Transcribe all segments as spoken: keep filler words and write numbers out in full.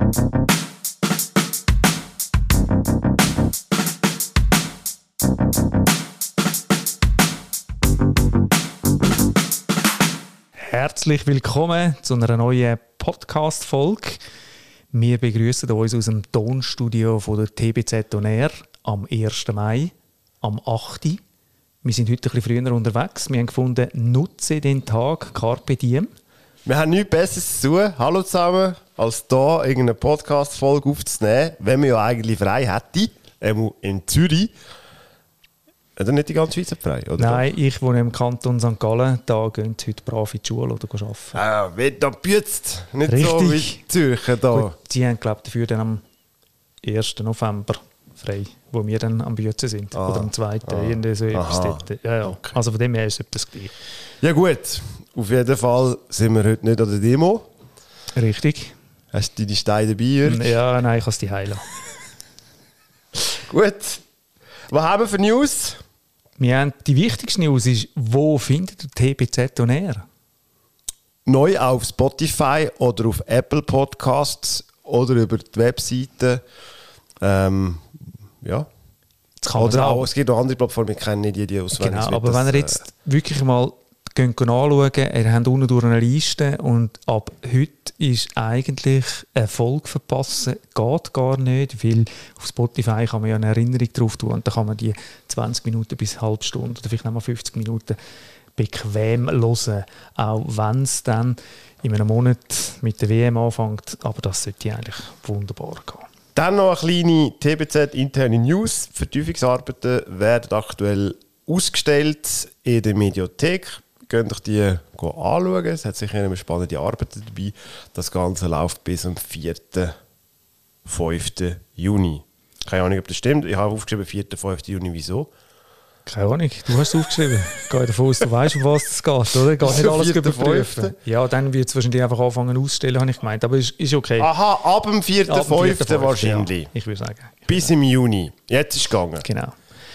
Herzlich willkommen zu einer neuen Podcast-Folge. Wir begrüßen uns aus dem Tonstudio von der T B Z On Air am ersten Mai, am achten Wir sind heute ein bisschen früher unterwegs. Wir haben gefunden, nutze den Tag, Carpe Diem. Wir haben nichts Besseres zu tun, hallo zusammen, als hier irgendeine Podcast-Folge aufzunehmen, wenn wir ja eigentlich frei hätten, ähm, in Zürich. Oder nicht die ganze Schweiz frei? Oder? Nein, ich wohne im Kanton Sankt Gallen. Da gehen heute brav in die Schule oder arbeiten. Ah, wird da gebützt. Nicht Richtig. So wie Zürcher da. Gut, die haben, glaube ich, dafür dann am ersten November frei, wo wir dann am Bützen sind. Ah. Oder am zweiten Ah. Irgendwie so etwas dort. Ja, ja. Okay. Also von dem her ist es etwas gleich. Ja gut, auf jeden Fall sind wir heute nicht an der Demo. Richtig. Hast du deine Steine dabei, Jürg? Ja, nein, ich kann es die heilen. Gut. Was haben wir für News? Wir haben die wichtigste News ist, wo findet ihr T B Z On Air? Neu auf Spotify oder auf Apple Podcasts oder über die Webseite. Ähm, ja. Das kann man Oder sagen. auch, es gibt noch andere Plattformen, ich kenne nicht jede auswendig. Genau, aber wenn ihr jetzt wirklich mal geht anschauen, ihr habt unten durch eine Liste und ab heute ist eigentlich eine Folge verpassen, geht gar nicht, weil auf Spotify kann man ja eine Erinnerung drauf tun und dann kann man die zwanzig Minuten bis eine halbe Stunde oder vielleicht noch mal fünfzig Minuten bequem hören, auch wenn es dann in einem Monat mit der W M anfängt, aber das sollte eigentlich wunderbar gehen. Dann noch eine kleine T B Z-interne News. Vertiefungsarbeiten werden aktuell ausgestellt in der Mediathek. Könnt euch die anschauen. Es hat sicher eine spannende Arbeit dabei. Das Ganze läuft bis am vierten fünften Juni. Keine Ahnung, ob das stimmt. Ich habe aufgeschrieben vierten fünften Juni. Wieso? Keine Ahnung, du hast es aufgeschrieben. Ich gehe davon aus, du weißt, um was es geht, oder? Geht nicht alles überprüfen. Ja, dann wird es wahrscheinlich einfach anfangen auszustellen, habe ich gemeint. Aber ist, ist okay. Aha, ab dem vierten Ab dem vierten fünften fünften, wahrscheinlich. Ja, ich würde sagen. Ich Bis im Juni. Jetzt ist es gegangen. Genau.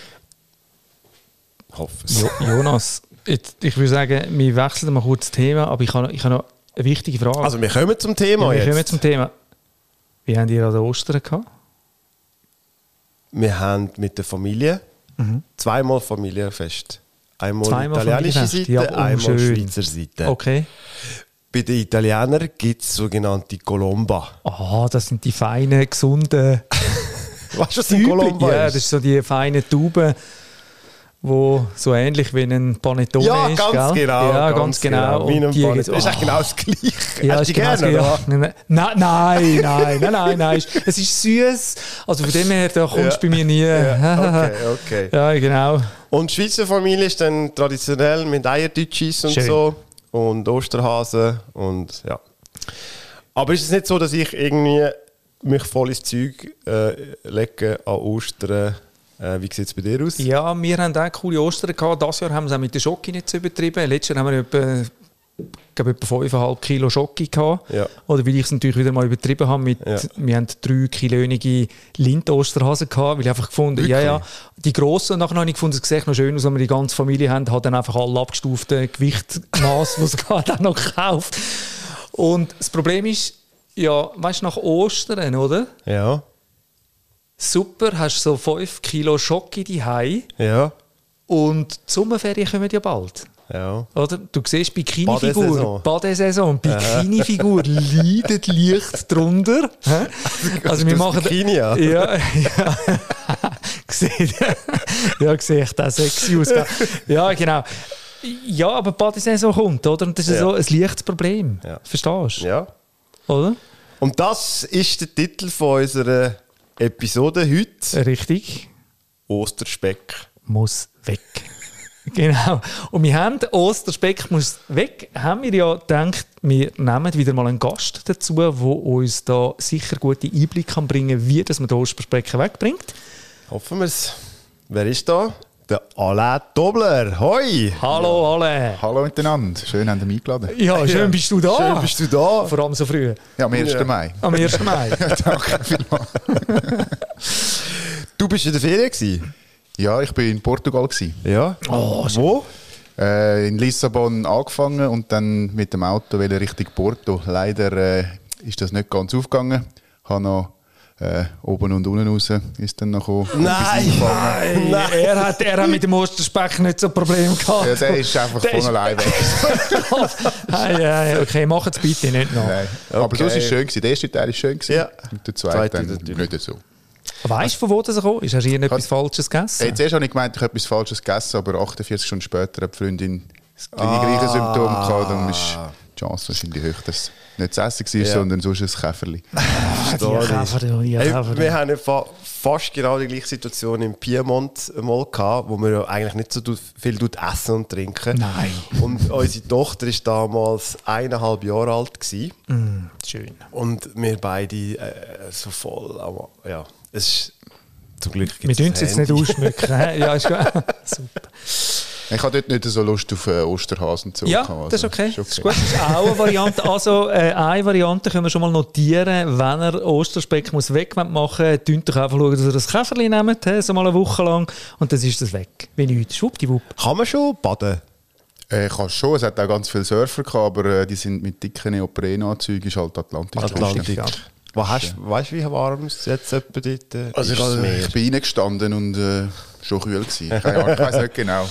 Ich hoffe es. Jo, Jonas, jetzt, ich würde sagen, wir wechseln mal kurz das Thema, aber ich habe, ich habe noch eine wichtige Frage. Also wir kommen zum Thema ja, wir jetzt. kommen zum Thema. Wie habt ihr an den Ostern gehabt? Wir haben mit der Familie Mhm. zweimal Familienfest. Einmal Zweimal italienische Familienfest. Seite, Ja, oh, einmal schön. Schweizer Seite. Okay. Bei den Italienern gibt es sogenannte Colomba. Ah, das sind die feinen, gesunden Weißt du, was ein Übli- Colomba Ja, ist? das ist so die feinen Tauben, wo so ähnlich wie ein Panettone Ja, ist. ganz gell? genau. Ja, ganz, genau. Wie ein Und die Panettone. gibt's- Das ist eigentlich Ah. genau das Gleiche. Ja, Hast du ist genau die gerne, das oder? Gleiche. Nein, nein, nein, nein, nein, nein. Es ist süß. Also von dem her, da kommst du Ja. bei mir nie. Ja, okay, okay. Ja, genau. Und die Schweizer Familie ist dann traditionell mit Eierdeutschis und Schön. so. Und Osterhasen und ja. Aber ist es nicht so, dass ich irgendwie mich voll ins Zeug äh, lege an Ostern? Äh, wie sieht es bei dir aus? Ja, wir haben auch coole Ostern gehabt. Dieses Jahr haben wir es auch mit der Schoki nicht so übertrieben. Letztes Jahr haben wir etwa, ich glaube, etwa fünf Komma fünf Kilo Schoki gehabt. Ja. Oder weil ich es natürlich wieder mal übertrieben habe. Mit, Ja. Wir haben drei kilönige Lind-Osterhasen gehabt, weil ich einfach gefunden, Wirklich? ja, ja, die grossen, und nachher habe ich gefunden, es sieht noch schön aus, wenn wir die ganze Familie haben, hat dann einfach alle abgestuften Gewichtmaß, die es gerade auch noch gekauft. Und das Problem ist, ja, weißt du, nach Ostern, oder? Ja. Super, hast so fünf Kilo Schoki daheim Ja. und die Sommerferien kommen ja bald. Ja. Oder? Du siehst Bikini-Figur, Badesaison. Badesaison, Bikini-Figur leidet leicht drunter. Hä? Also wir das machen Bikini an? Ja, ja. Sieht- ja, sehe ich das sexy aus. gell? Ja, genau. Ja, aber die Badesaison kommt, oder? Und das ist Ja. so ein leichtes Problem. Ja. Verstehst du? Ja. Oder? Und das ist der Titel von unserer Episode heute. Richtig. Osterspeck. Muss weg. Genau. Und wir haben Osterspeck muss weg. Haben wir ja gedacht, wir nehmen wieder mal einen Gast dazu, der uns da sicher gute Einblick kann bringen, wie das man den Osterspeck wegbringt. Hoffen wir es. Wer ist da? Der Alain Tobler. Hoi! Hallo alle. Hallo miteinander, schön, haben Sie mich eingeladen. Ja, schön bist du da. Schön bist du da. Vor allem so früh. Ja, am ersten Ja. Mai. Am ersten Mai. Danke vielmals. Du bist in der Ferien gewesen? Ja, ich war in Portugal. Gewesen. Ja. Oh, Wo? Äh, in Lissabon angefangen und dann mit dem Auto Richtung Porto. Leider äh, ist das nicht ganz aufgegangen. habe noch äh, oben und unten raus ist dann noch gekommen. Nein, Nein, nein. Er, hat, er hat mit dem Osterspeck nicht so ein Problem gehabt. Ja, der ist einfach Der von ist- allein weg. hey, hey, okay, mach es bitte nicht noch. Nein. Aber Okay. sonst war es schön. Gewesen. Der erste Teil war schön. Gewesen. Ja. Und der Zweite zweite dann natürlich. nicht so. Weißt du, von wo das gekommen ist? Hast du irgendetwas Falsches gegessen? Hey, zuerst habe ich gemeint, ich habe etwas Falsches gegessen, aber achtundvierzig Stunden später hat die Freundin das gleiche Symptom gehabt. Dann ist die Chance wahrscheinlich hoch, dass es nicht das Essen war, Ja. sondern sonst ein Käferli. Story. Ja, Käfer, ja, Hey, Käfer. wir haben ja fa fast genau die gleiche Situation im Piemont mal gehabt, wo wir ja eigentlich nicht so du- viel tut essen und trinken. Nein. Und unsere Tochter war damals eineinhalb Jahre alt gewesen. Mm, schön. Und wir beide äh, so voll. Aber ja, es ist zum Glück. Wir gibt's dürfen das es jetzt nicht Handy. ausschmücken. hä? Ja, ist gut. Super. Ich habe dort nicht so Lust auf äh, Osterhasen und so. Ja, gehabt, das ist also, okay. Das ist gut. Das ist auch eine Variante. Also, äh, eine Variante können wir schon mal notieren. Wenn ihr Osterspeck muss weg machen wollt, schaut doch einfach schauen, dass ihr das Käferli nehmt, he, so mal eine Woche lang, und dann ist das weg. Wie nichts. Schwuppdiwupp. Kann man schon baden? Äh, ich kann schon, es hat auch ganz viele Surfer gehabt, aber äh, die sind mit dicken Neoprenanzügen, ist halt Atlantik. Atlantik. Ja. Was hast, weißt du, wie warm es jetzt etwa dort äh, Also ist? ich, das also, Meer? ich bin reingestanden und äh, schon kühl gewesen. Keine Ahnung, ich weiß nicht genau.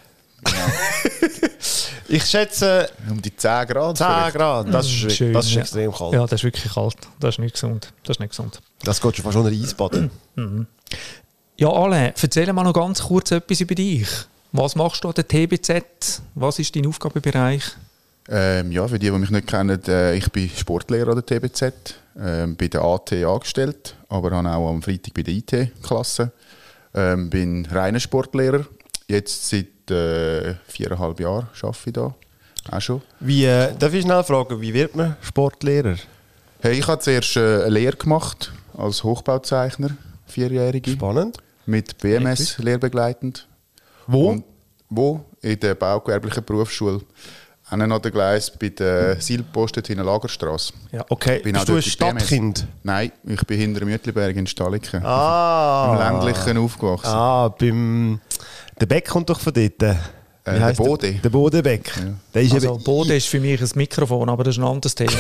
Ich schätze Um die zehn Grad. zehn vielleicht. Grad. Das ist, Schön, das ist ja. extrem kalt. Ja, das ist wirklich kalt. Das ist nicht gesund. Das ist nicht gesund. Das geht schon fast unter Eisbaden. Ja, Alain, erzähl mal noch ganz kurz etwas über dich. Was machst du an der T B Z? Was ist dein Aufgabenbereich? Ähm, ja, für die, die mich nicht kennen, äh, ich bin Sportlehrer an der T B Z, ähm, bei der A T angestellt, aber habe auch am Freitag bei der I T-Klasse. Ähm, bin reiner Sportlehrer. Jetzt seit äh, viereinhalb Jahren arbeite ich da. Auch schon. Wie, äh, darf ich schnell fragen, wie wird man Sportlehrer? Hey, ich habe zuerst äh, eine Lehre gemacht als Hochbauzeichner, vierjährige, Spannend. mit B M S lehrbegleitend. Wo? Und wo? In der baugewerblichen Berufsschule. Einen an der Gleis bei der Seilpost in der Lagerstrasse. Ja. Okay, Bin bist auch du ein dort bei B M S. Stadtkind? Nein, ich bin hinter Mütliberg in Staliken. Ah. Im ländlichen aufgewachsen. Ah, beim... Der Beck kommt doch von dort. Wie Äh, der heisst Bode. Der Bodebeck. Der ist Also, eben... Bode ist für mich ein Mikrofon, aber das ist ein anderes Thema.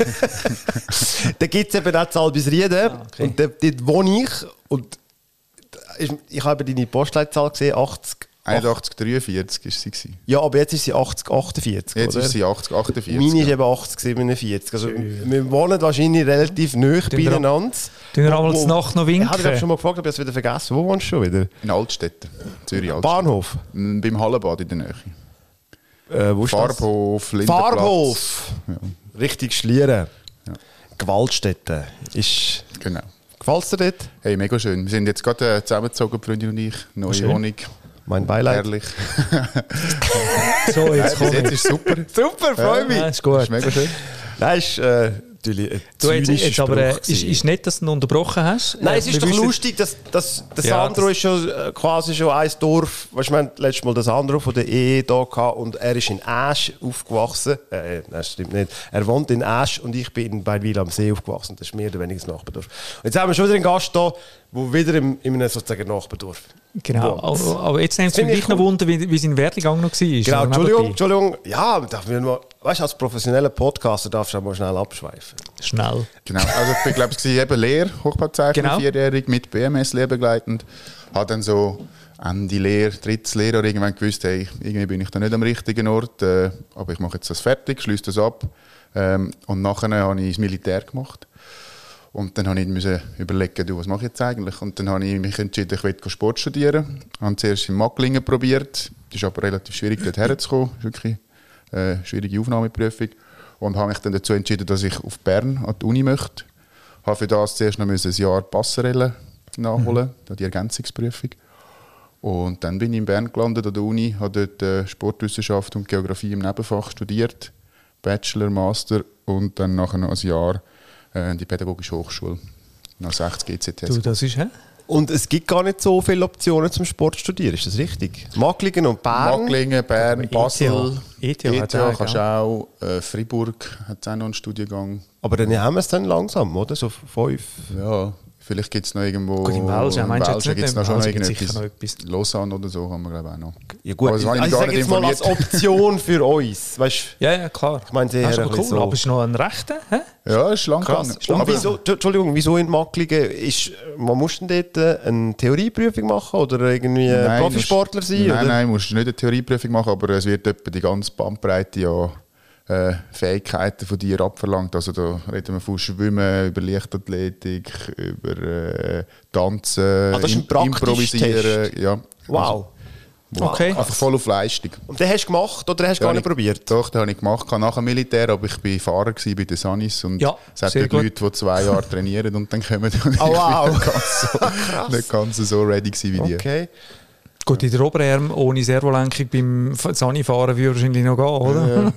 Da gibt es eben auch Zalbisrieden. okay. Und dort, dort wohne ich. Und ich, ich habe deine Postleitzahl gesehen, achtzig. einundachtzig dreiundvierzig war sie. gewesen. Ja, aber jetzt ist sie achtzig achtundvierzig, Jetzt oder? ist sie achtzig achtundvierzig. Meine ist ja. eben achtzig siebenundvierzig. Also, wir wohnen wahrscheinlich relativ nahe beieinander. Tun wir Wo- einmal wo- zur Nacht noch winken? Ich habe dich schon mal gefragt, aber ich habe es wieder vergessen. Wo wohnst du schon wieder? In Altstetten, Zürich Altstetten. Bahnhof? Mm, Beim Hallenbad in der Nähe. Äh, wo ist das? Farbhof, Lindenplatz. Farbhof! Ja, Richtig Schlieren. Gewaltstätte. Ist... genau. Gefällt es dir dort? Hey, mega schön. Wir sind jetzt gerade äh, zusammengezogen, die Freundin und ich. Neue Schön. Wohnung. Mein Beileid. Herrlich. So, jetzt Bis komme jetzt ich. ist super. Super, freue mich. Ja, ist gut. Ist mega schön. Nein, ist äh, natürlich ein Du, jetzt, zynischer jetzt aber äh, Spruch ist, gewesen. ist nicht, dass du ihn unterbrochen hast. Nein, Äh, es ist wir doch wissen- lustig, dass, dass der Ja, Sandro das- ist schon äh, quasi schon ein Dorf. Weißt du, wir hatten letztes Mal den Sandro von der E E da gehabt und er ist in Asch aufgewachsen. Äh, nein, das stimmt nicht. Er wohnt in Asch und ich bin in Beidwil am See aufgewachsen. Das ist mehr oder weniger das Nachbardorf. Und jetzt haben wir schon wieder einen Gast da, der wieder im, in einem sozusagen Nachbardorf Genau, wohnt. aber, aber jetzt nimmt es Finde mich ich noch cool. Wunder, wie, wie sein Werdegang noch war. Genau, Also Entschuldigung, nebenbei. Entschuldigung. Ja, darf wir mal, weißt du, als professioneller Podcaster darfst du auch mal schnell abschweifen. Schnell. Genau, also ich bin, glaube ich, eben Lehre, Hochbauzeichner, Genau. vierjährig, mit B M S lehrbegleitend. Habe dann so Ende Lehre, drittes Lehrjahr irgendwann gewusst, hey, irgendwie bin ich da nicht am richtigen Ort, äh, aber ich mache jetzt das fertig, schließe das ab. Ähm, und nachher habe ich das Militär gemacht. Und dann habe ich müssen überlegen, du, was mache ich jetzt eigentlich? Und dann habe ich mich entschieden, ich will Sport studieren. Ich habe zuerst in Macklingen probiert. Das ist aber relativ schwierig, dort herzukommen. Das ist wirklich eine schwierige Aufnahmeprüfung. Und habe mich dann dazu entschieden, dass ich auf Bern an die Uni möchte. Ich habe für das zuerst noch ein Jahr Passerelle nachholen, mhm. die Ergänzungsprüfung. Und dann bin ich in Bern gelandet an der Uni, habe dort äh, Sportwissenschaft und Geografie im Nebenfach studiert. Bachelor, Master und dann nachher noch ein Jahr äh, die Pädagogische Hochschule. Noch sechzig G C T S. Du, das ist, hä? Und es gibt gar nicht so viele Optionen zum Sport zu studieren, ist das richtig? Macklingen und Bern? Macklingen, Bern, Basel, E T H E hat T H auch, kannst du ja. auch, äh, Freiburg hat auch noch einen Studiengang. Aber dann haben wir es dann langsam, oder? So fünf. Ja, Vielleicht gibt es noch irgendwo... Gut, im Welschen, im meinst du Welschen jetzt gibt es nicht? noch schon noch Im Welschen irgendetwas. gibt's sicher noch etwas. Lausanne oder so haben wir, glaube ich, auch noch. Ja gut, Aber das habe ich also ich gar sage nicht jetzt mal als informiert. Option für uns. Weißt, Ja, ja, klar. ich meine, sie Das ist eher aber ein cool, bisschen so. aber es ist noch ein Rechter, hä? Ja, ist lang Krass. gegangen. Und Aber- wieso, Entschuldigung, wieso in Macklingen ist, man muss denn dort eine Theorieprüfung machen oder irgendwie Nein, Profisportler musst- sein? Nein, oder? nein, musst du nicht eine Theorieprüfung machen, aber es wird etwa die ganze Bandbreite an äh, Fähigkeiten von dir abverlangt. Also da reden wir von Schwimmen, über Leichtathletik, über äh, Tanzen, Ah, das ist ein Im- praktischer Test. Ja. Wow. Okay. Also, einfach voll auf Leistung. Und den hast du gemacht oder hast du gar nicht habe ich- probiert? Doch, den habe ich gemacht nach dem Militär, aber ich war Fahrer gewesen bei den Sanis und Ja, es hat sehr dort gut. Leute, die zwei Jahre trainieren und dann kommen und ich Oh, wow. bin nicht ganz so, nicht ganz so ready gewesen wie die. Okay. Gut, in der Oberarm ohne Servolenkung beim F- Sani-Fahren würde wahrscheinlich noch gehen, oder?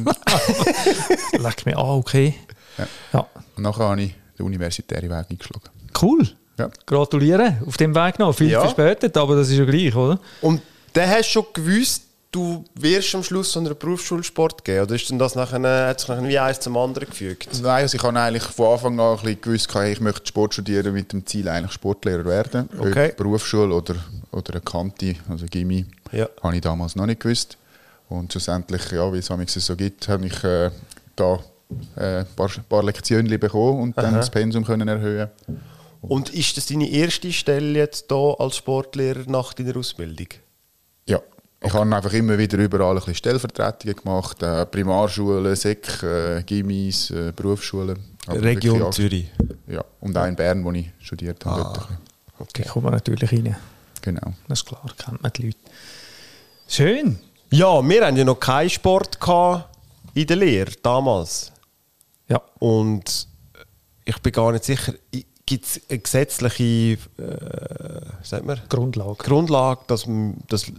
Leck mir an, okay. Ja. Ja. Und nachher habe ich den universitären Weg eingeschlagen. Cool. Ja. Gratuliere auf dem Weg noch. Viel Ja. verspätet, aber das ist ja gleich, oder? Und dann hast du schon gewusst, du wirst am Schluss so einer Berufsschulsport geben? Oder ist denn das nachher, hat sich nachher wie eins zum anderen gefügt? Nein, also ich habe eigentlich von Anfang an ein bisschen gewusst, hey, ich möchte Sport studieren mit dem Ziel, eigentlich Sportlehrer werden. Okay. Ob Berufsschule oder, oder eine Kante, also Gimmi, Ja. habe ich damals noch nicht gewusst. Und schlussendlich, ja, wie es manchmal so gibt, habe ich äh, da äh, ein paar, paar Lektionen bekommen und dann Aha. das Pensum können erhöhen. Und ist das deine erste Stelle jetzt hier als Sportlehrer nach deiner Ausbildung? Ja, ich habe einfach immer wieder überall ein bisschen Stellvertretungen gemacht, äh, Primarschulen, Sek, äh, Gimmis, äh, Berufsschulen. Aber Region wirklich Zürich. Ja, und auch in Bern, wo ich studiert habe. Dort ein bisschen. Da kommt man natürlich rein. Genau. Das ist klar, kennt man die Leute. Schön. Ja, wir hatten ja noch keinen Sport gehabt in der Lehre damals. Ja. Und ich bin gar nicht sicher, gibt es eine gesetzliche äh, sagt man, Grundlage. Grundlage, dass, m- dass äh,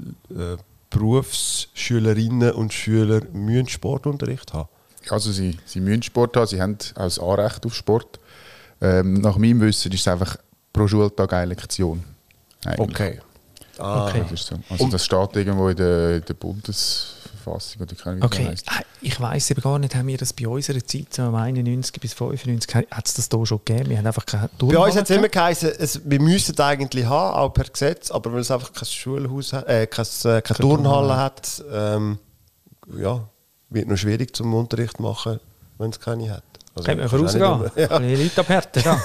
Berufsschülerinnen und Schüler müssen Sportunterricht haben? Also sie, sie müssen Sport haben, sie haben auch das Anrecht auf Sport. Ähm, nach meinem Wissen ist es einfach pro Schultag eine Lektion. eigentlich. Ah. Okay. Das ist so. Also das steht irgendwo in der, in der Bundesverfassung oder keine Ahnung, wie das Okay, heisst. Ah, ich weiss eben gar nicht, haben wir das bei unserer Zeit, so einundneunzig bis fünfundneunzig, hat es das hier schon gegeben? Wir haben einfach keine Bei uns hat es immer gehabt. geheißen, es, wir müssen es eigentlich haben, auch per Gesetz, aber weil es einfach kein Schulhaus hat, äh, kein, äh, keine Turnhalle hat, ähm, ja, wird noch schwierig zum Unterricht machen, wenn es keine hat. Also, Können wir kannst du auch rausgehen? nicht immer- Ja. Die Leute abhärten, da.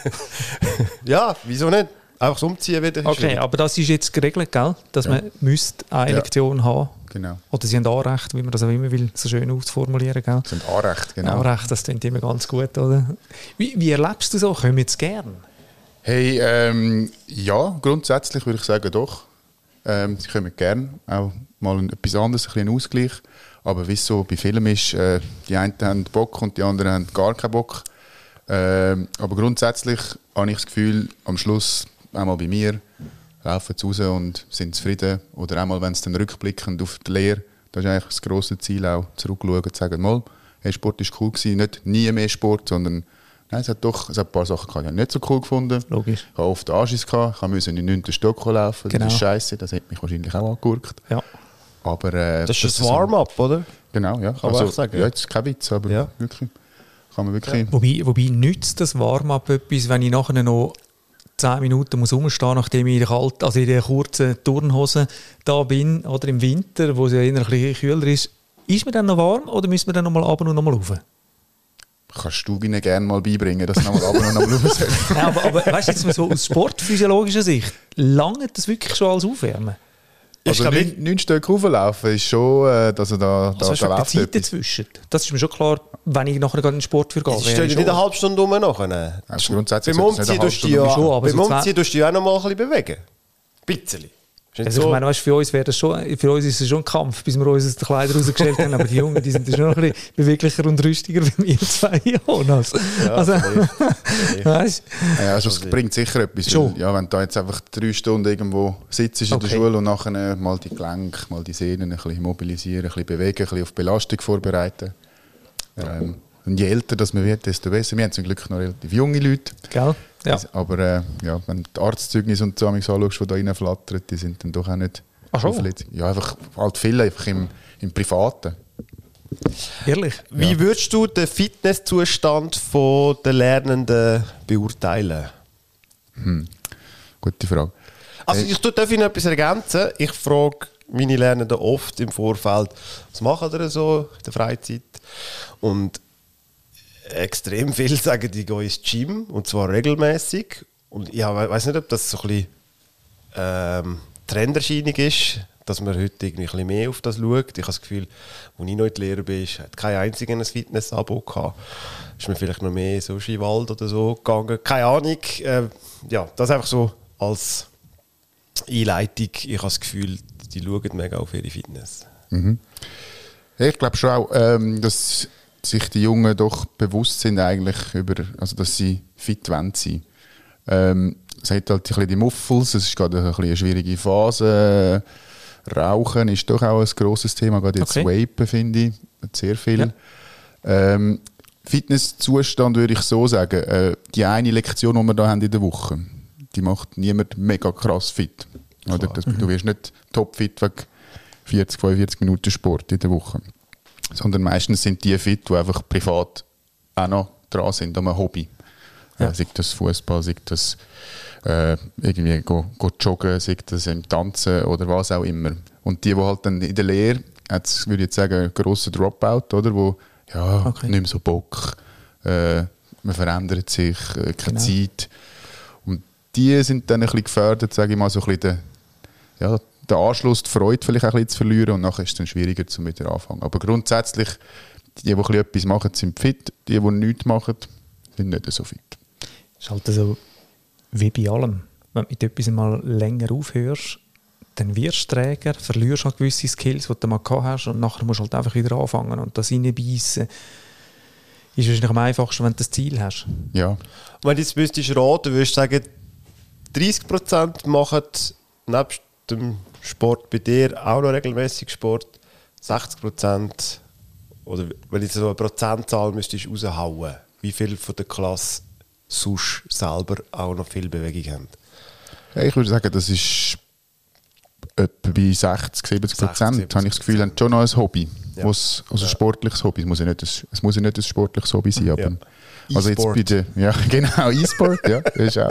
Ja. ja, wieso nicht? Einfach das Umziehen wieder. ist Okay, schwierig. aber das ist jetzt geregelt, gell? Dass Ja. man müsste eine Ja. Lektion haben. Genau. Oder sie haben Anrecht, wie man das auch immer will, so schön ausformulieren, gell? Das sind Anrecht, genau. Anrecht, das klingt immer ganz gut, oder? Wie, wie erlebst du so? Kommen jetzt gern? Hey, ähm, ja, grundsätzlich würde ich sagen, doch. Ähm, sie kommen gerne, auch mal ein- etwas anderes, ein bisschen einen Ausgleich. Aber wie es so bei Filmen ist, äh, die einen haben Bock und die anderen haben gar keinen Bock. Ähm, aber grundsätzlich habe ich das Gefühl, am Schluss, einmal bei mir, laufen sie raus und sind zufrieden. Oder einmal, wenn sie dann rückblickend auf die Lehre, das ist eigentlich das grosse Ziel, auch zurückschauen und sagen, mal, hey, Sport war cool gewesen, nicht nie mehr Sport, sondern nein, es hat doch es hat ein paar Sachen gehabt, die ich nicht so cool gefunden. Logisch. Ich habe oft Anschiss gehabt, ich musste in den neunten Stock laufen, Genau. das ist scheiße, das hat mich wahrscheinlich auch angeguckt. Ja. Aber, äh, Das ist so- ein Warm-up, oder? Genau, ja. Kann man auch sagen, Ja, ja. jetzt ist kein Witz, aber Ja. wirklich, kann man wirklich... Wobei, wobei nützt das Warm-up etwas, wenn ich nachher noch zehn Minuten muss rumstehen, nachdem ich in der, kalt, also in der kurzen Turnhose da bin, oder im Winter, wo es ja eher ein bisschen kühler ist, ist mir dann noch warm oder müssen wir dann noch mal runter und noch mal rauf? Kannst du ihnen gerne mal beibringen, dass sie nochmal ab und noch mal raus Nein, aber, aber weißt du, jetzt mal so aus sportphysiologischer Sicht, lange das wirklich schon als Aufwärmen? Also glaub, neun, neun Stück rauflaufen ist schon, äh, dass er da, da, Also hast du da eine läuft Zeit etwas. dazwischen? Das ist mir schon klar, wenn ich nachher gerade in den Sport für gehe. Es wäre steht ich ja nicht schon- eine halbe Stunde rum nachher. Also grundsätzlich Beim sollte es nicht Umziehen eine tust du halbe ja, Stunde schon, aber beim so zwei- Umziehen tust du ja auch noch mal ein bisschen bewegen. Ein bisschen. Ist nicht Also ich so- meine, weißt, für uns wäre das schon, für uns ist es schon ein Kampf, bis wir uns aus den Kleidern rausgestellt haben, aber die Jungen, die sind schon noch ein bisschen beweglicher und rüstiger wie wir zwei Jonas. Also, weißt, Ja, also es bringt sicher etwas. Schon. Weil, ja, wenn du jetzt einfach drei Stunden irgendwo sitzt in Okay. der Schule und nachher mal die Gelenke, mal die Sehnen ein bisschen mobilisieren, ein bisschen bewegen, ein bisschen auf Belastung vorbereiten. Ähm, und je älter das man wird, desto besser. Wir haben zum Glück noch relativ junge Leute. gell? Ja. Aber äh, ja, wenn du die Arztzeugnisse und so anschaust, die da reinflattern, die sind dann doch auch nicht Ach schon? zuverlässig. Ja, einfach halt viele einfach im, im Privaten. Ehrlich? Wie würdest du den Fitnesszustand der Lernenden beurteilen? Hm. Gute Frage. Also ich tue, darf ich noch etwas ergänzen? Ich frage meine Lernenden oft im Vorfeld, was machen ihr so in der Freizeit? Und extrem viele sagen, die gehen ins Gym, und zwar regelmäßig. Und ich weiß nicht, ob das so ein bisschen ähm, Trenderscheinung ist, dass man heute irgendwie ein bisschen mehr auf das schaut. Ich habe das Gefühl, als ich noch in der Lehre bin, hat kein einziger ein Fitness-Abo gehabt. Ist mir vielleicht noch mehr so Skiwald oder so gegangen. Keine Ahnung. Äh, ja, das einfach so als Einleitung. Ich habe das Gefühl, die schauen mega auf ihre Fitness. Mhm. Ich glaube schon auch, ähm, dass sich die Jungen doch bewusst sind eigentlich über, also dass sie fit wollen sein. Ähm, es hat halt ein bisschen die Muffels, es ist gerade ein bisschen eine schwierige Phase. Rauchen ist doch auch ein grosses Thema, gerade jetzt Okay. Vapen finde ich, sehr viel. Ja. Ähm, Fitnesszustand würde ich so sagen, äh, die eine Lektion, die wir da haben in der Woche, die macht niemand mega krass fit. Oder? Das, du wirst nicht topfit wegen vierzig, fünfundvierzig Minuten Sport in der Woche. Sondern meistens sind die fit, die einfach privat auch noch dran sind, an einem Hobby. Ja. Äh, sei das Fußball, sei das äh, irgendwie go, go joggen, sei das im Tanzen oder was auch immer. Und die, die halt dann in der Lehre, jetzt würde ich jetzt sagen, ein grosser Dropout, oder, wo ja, Okay. nicht mehr so Bock, äh, man verändert sich, äh, keine Genau. Zeit. Und die sind dann ein bisschen gefährdet, sage ich mal, so ein bisschen den, ja, den Anschluss, die Freude vielleicht auch ein bisschen zu verlieren, und nachher ist es dann schwieriger, zum wieder anfangen. Aber grundsätzlich, die, die ein bisschen etwas machen, sind fit, die, die nichts machen, sind nicht so fit. Es ist halt so wie bei allem. Wenn du mit etwas mal länger aufhörst, dann wirst du träger, verlierst halt gewisse Skills, die du mal gehabt hast, und nachher musst du halt einfach wieder anfangen und das reinbeissen. Ist wahrscheinlich am einfachsten, wenn du das Ziel hast. Ja, Und wenn du jetzt müsstest raten, würdest du sagen, dreißig Prozent machen nebst dem Sport bei dir auch noch regelmäßig Sport, sechzig Prozent, oder wenn du jetzt so eine Prozentzahl müsstest raushauen, wie viel von der Klasse sonst selber auch noch viel Bewegung haben? Ja, ich würde sagen, das ist etwa bei sechzig, siebzig Prozent, habe ich das Gefühl, haben schon noch ein Hobby. Ja. Was, also Ja. ein sportliches Hobby. Es muss ja nicht ein, es muss ja nicht ein sportliches Hobby sein. Aber, Ja. also jetzt E-Sport. bei der, ja, genau, E-Sport, ja, das ist auch.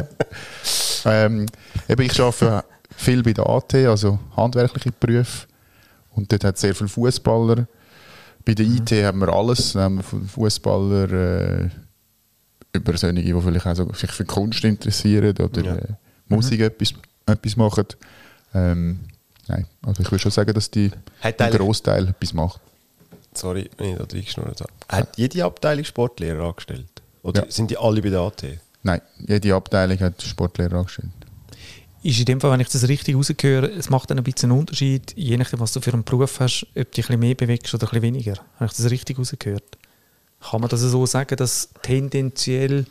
Ähm, eben, ich arbeite viel bei der A T, also handwerkliche Berufe. Und dort hat es sehr viele Fußballer. Bei der I T haben wir alles. Da haben wir von Fußballer äh, über solche, die vielleicht auch so, sich für Kunst interessieren oder Ja. äh, Musik etwas, etwas machen. Ähm, nein, also ich würde schon sagen, dass die Hat ein eigentlich- Großteil etwas macht. Sorry, wenn ich da reingeschnurrt habe. Hat jede Abteilung Sportlehrer angestellt? Oder Ja. sind die alle bei der A T? Nein, jede Abteilung hat Sportlehrer angestellt. Ist in dem Fall, wenn ich das richtig rausgehöre, es macht dann ein bisschen einen Unterschied, je nachdem, was du für einen Beruf hast, ob du dich ein bisschen mehr bewegst oder ein bisschen weniger. Habe ich das richtig rausgehört? Kann man das so sagen, dass tendenziell...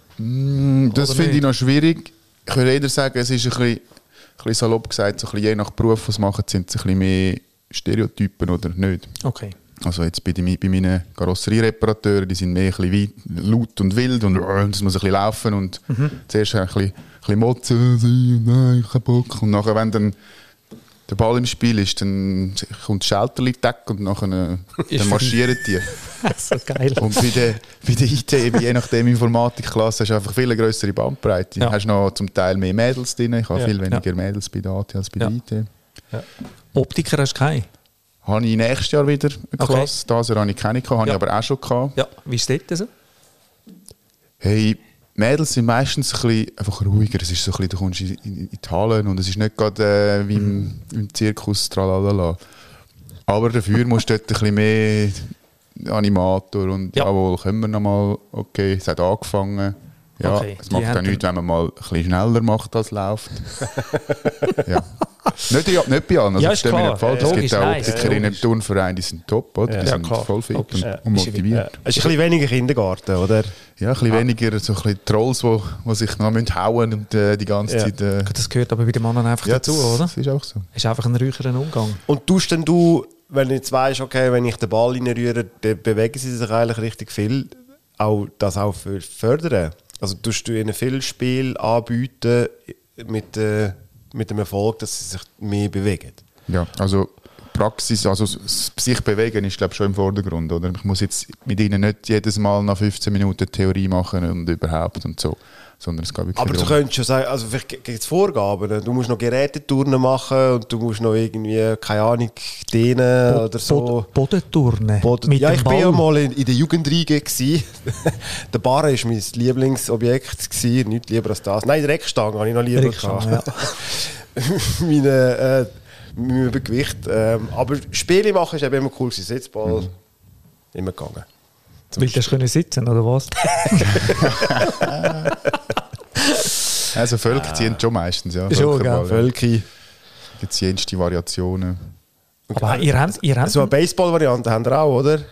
Mm, das Oder finde ich nicht? noch schwierig. Ich würde eher sagen, es ist ein bisschen, ein bisschen salopp gesagt, so ein bisschen je nach Beruf, was sie machen, sind es ein bisschen mehr Stereotypen oder nicht. Okay. Also jetzt bei, die, bei meinen Karosseriereparateuren, die sind mehr ein bisschen weit, laut und wild und äh, das muss ein bisschen laufen und zuerst ein bisschen, ein bisschen motzen, äh, nein, ich hab Bock. Und nachher, wenn dann der Ball im Spiel ist, dann kommt das Schalterli-Tack und nachher äh, Ist dann marschieren die. So geil. Und bei der, bei der I T, eben je nachdem Informatikklasse, hast du einfach viel eine grössere Bandbreite. Du Ja. hast noch zum Teil mehr Mädels drin. Ich habe Ja. viel weniger Ja. Mädels bei der A T als bei Ja. der I T. Optiker hast du keine? Habe ich nächstes Jahr wieder eine Okay. Klasse. Das Jahr habe ich keine gehabt, habe Ja. ich aber auch schon gehabt. Ja. Wie ist es dort so? Hey, Mädels sind meistens ein bisschen einfach ruhiger. Es ist so ein bisschen, du kommst in, in, in die Hallen und es ist nicht gerade äh, wie im, im Zirkus tralalala. Aber dafür musst du dort ein bisschen mehr Animator und Ja. jawohl, können wir noch mal, okay, es hat angefangen. Ja, Okay, es die macht haben auch nichts, wenn man mal ein bisschen schneller macht, als läuft. ja. Nicht, ja, nicht bei allen, also Ja, ist versteh mich klar. nicht falsch. Ja, es gibt logisch, auch nein, Optikerinnen im logisch. Turnverein, die sind top, oder? Ja. Die Ja, sind klar, voll fit logisch. und, Ja, und ist wie- motiviert. Es ist ein bisschen weniger Kindergarten, oder? Ja, ein bisschen weniger so ein bisschen Trolls, die wo, wo sich noch müssen hauen und äh, die ganze Ja. Zeit... Äh, Das gehört aber bei den Männern einfach ja, dazu, das, oder? Das ist auch so. Ist einfach ein ruhigeren Umgang. Und tust denn du, wenn du jetzt weißt, okay, wenn ich den Ball reinrühre, dann bewegen sie sich eigentlich richtig viel, auch das auch für fördern? Also tust du ihnen viel Spiel anbieten mit, äh, mit dem Erfolg, dass sie sich mehr bewegen? Ja, also Praxis, also das sich bewegen ist glaube ich schon im Vordergrund, oder? Ich muss jetzt mit ihnen nicht jedes Mal nach fünfzehn Minuten Theorie machen und überhaupt und so, sondern es geht wirklich Aber darum. du könntest schon sagen, also vielleicht gibt es Vorgaben, du musst noch Gerätetouren machen und du musst noch irgendwie, keine Ahnung, dehnen Bo- oder so. Bod- Bodenturnen. Boden- Mit ja, dem ich war ja Ball. mal in, in der Jugendriege gsi. Der Bar war mein Lieblingsobjekt gsi, nichts lieber als das. Nein, die Reckstange habe ich noch lieber Reckstange, gehabt. Meine, äh, mit meinem Übergewicht. Ähm, aber Spiele machen ist eben immer cool gewesen. Sitzball, Mhm. immer gegangen. Weil du können sitzen, oder was? Also Völker ziehen schon meistens, ja. Schon, Völkerball, gell? ja. Völki. Gibt es jenste Variationen. Aber ihr habt, ihr habt So eine Baseball-Variante haben wir auch, oder?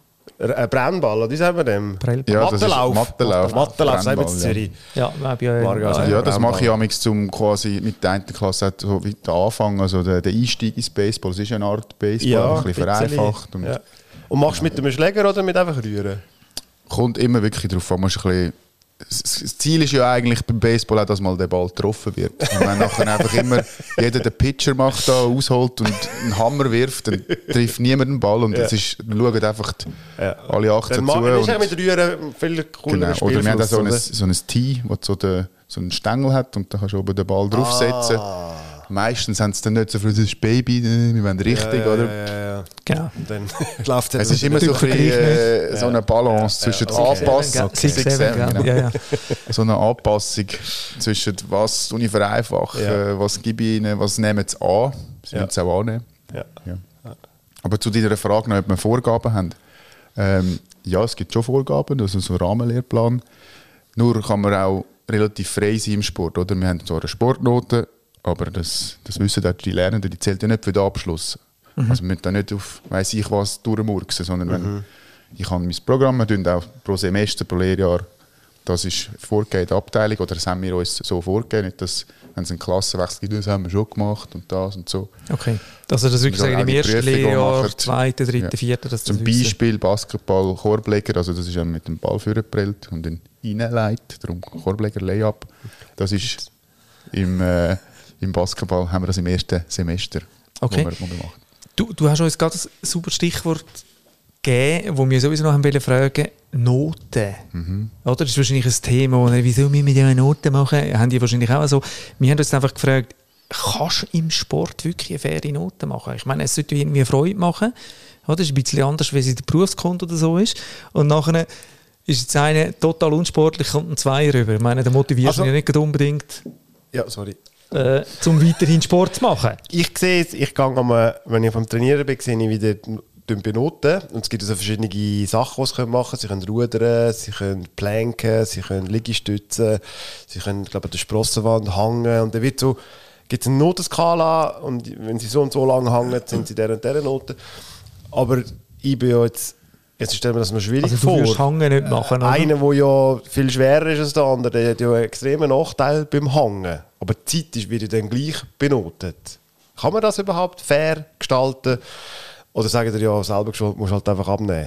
Ein Brennball, oder wie sagen wir dem? Prellball. Ja, das ist Mattenlauf. Mattenlauf. Mattenlauf, sagen wir Brennball, in ja. Zürich. Ja, wir haben ja, Marga, ja, also Ja, das Brennball. mache ich amigs zum quasi mit der einen Klasse so wie der Anfang, also der, der Einstieg ins Baseball. Es ist eine Art Baseball, ein bisschen vereinfacht. Und Ja. Und machst du mit einem Schläger oder mit einfach rühren? kommt immer wirklich darauf an, musst ein bisschen, das das Ziel ist ja eigentlich beim Baseball auch, dass mal der Ball getroffen wird. Und wenn nachher einfach immer jeder den Pitcher macht, da ausholt und einen Hammer wirft, dann trifft niemand den Ball und Ja. es ist, dann schauen einfach die, Ja. alle achtzehn Dann zu. ma- ist und- ja mit Rühren viel cooler Genau. Oder wir haben auch so ein, oder? so ein Tee, wo so, der, so einen Stängel hat und da kannst du oben den Ball draufsetzen. Ah. Meistens haben sie dann nicht so viel, das ist Baby, äh, wir wollen richtig, ja, oder? Ja, ja, ja. genau. Und dann läuft Es ist immer so, ein bisschen, äh, so eine Balance Ja, zwischen ja, okay. Anpassung, Okay. Six, Six, seven, seven, gell? genau. Ja, ja. so eine Anpassung zwischen was tue ich vereinfachen, Ja. was gebe ich ihnen, was nehmen sie an, sie Ja. müssen es auch annehmen. Ja. Ja. Aber zu deiner Frage noch, ob wir Vorgaben haben. Ähm, ja, es gibt schon Vorgaben, also so einen Rahmenlehrplan. Nur kann man auch relativ frei sein im Sport. Oder? Wir haben zwar eine Sportnote, aber das, das wissen auch die Lernenden, die zählt ja nicht für den Abschluss. Mhm. Also wir müssen da nicht auf weiss ich was durchmurksen, sondern wenn ich habe mein Programm, wir tun auch pro Semester, pro Lehrjahr, das ist vorgegeben, die Abteilung, oder das haben wir uns so vorgegeben, nicht, dass, wenn es einen Klassenwechsel gibt, das haben wir schon gemacht und das und so. Okay. Also das wirklich Wir sagen, auch im die ersten Prüfung, die Lehrjahr, machen. zweiten, dritten, Ja. vierten, das Zum das wissen. Beispiel Basketball, Korbleger, also das ist ja mit dem Ball vorgeprellt und dann reinleitet, darum Korbleger, Layup. Das ist im, äh, im Basketball haben wir das im ersten Semester, Okay. wo, wir, wo wir machen. Du, du hast uns gerade ein super Stichwort gegeben, wo wir sowieso noch haben wollen fragen, Noten. Mhm. Oder? Das ist wahrscheinlich ein Thema, wo wir, wieso müssen wir ja Noten machen? Haben die wahrscheinlich auch so. Wir haben uns einfach gefragt, kannst du im Sport wirklich eine faire Note machen? Ich meine, es sollte irgendwie Freude machen. Oder? Das ist ein bisschen anders, wie es in der Berufskunde oder so ist. Und nachher ist jetzt einer total unsportlich, kommt ein Zweier rüber. Ich meine, der motiviert Also- ihn ja nicht gerade unbedingt, Ja, sorry. äh, zum weiterhin Sport zu machen. Ich sehe es, ich gehe am, wenn ich vom Trainieren bin, sehe ich wieder die benoten. Und es gibt also verschiedene Sachen, die sie machen können. Sie können rudern, sie können planken, sie können Liegestützen, sie können, glaube ich, an der Sprossenwand hängen. Und dann wird so, gibt es eine Notenskala und wenn sie so und so lang hängen, sind sie dieser und dieser Note. Aber ich bin ja jetzt, jetzt stellen wir das mir schwierig Also du vor. würdest Hangen nicht machen, oder? Einer, der ja viel schwerer ist als der andere, der hat ja einen extremen Nachteil beim Hangen. Aber die Zeit ist wieder dann gleich benotet. Kann man das überhaupt fair gestalten? Oder sagen ihr ja selber geschult, musst halt einfach abnehmen?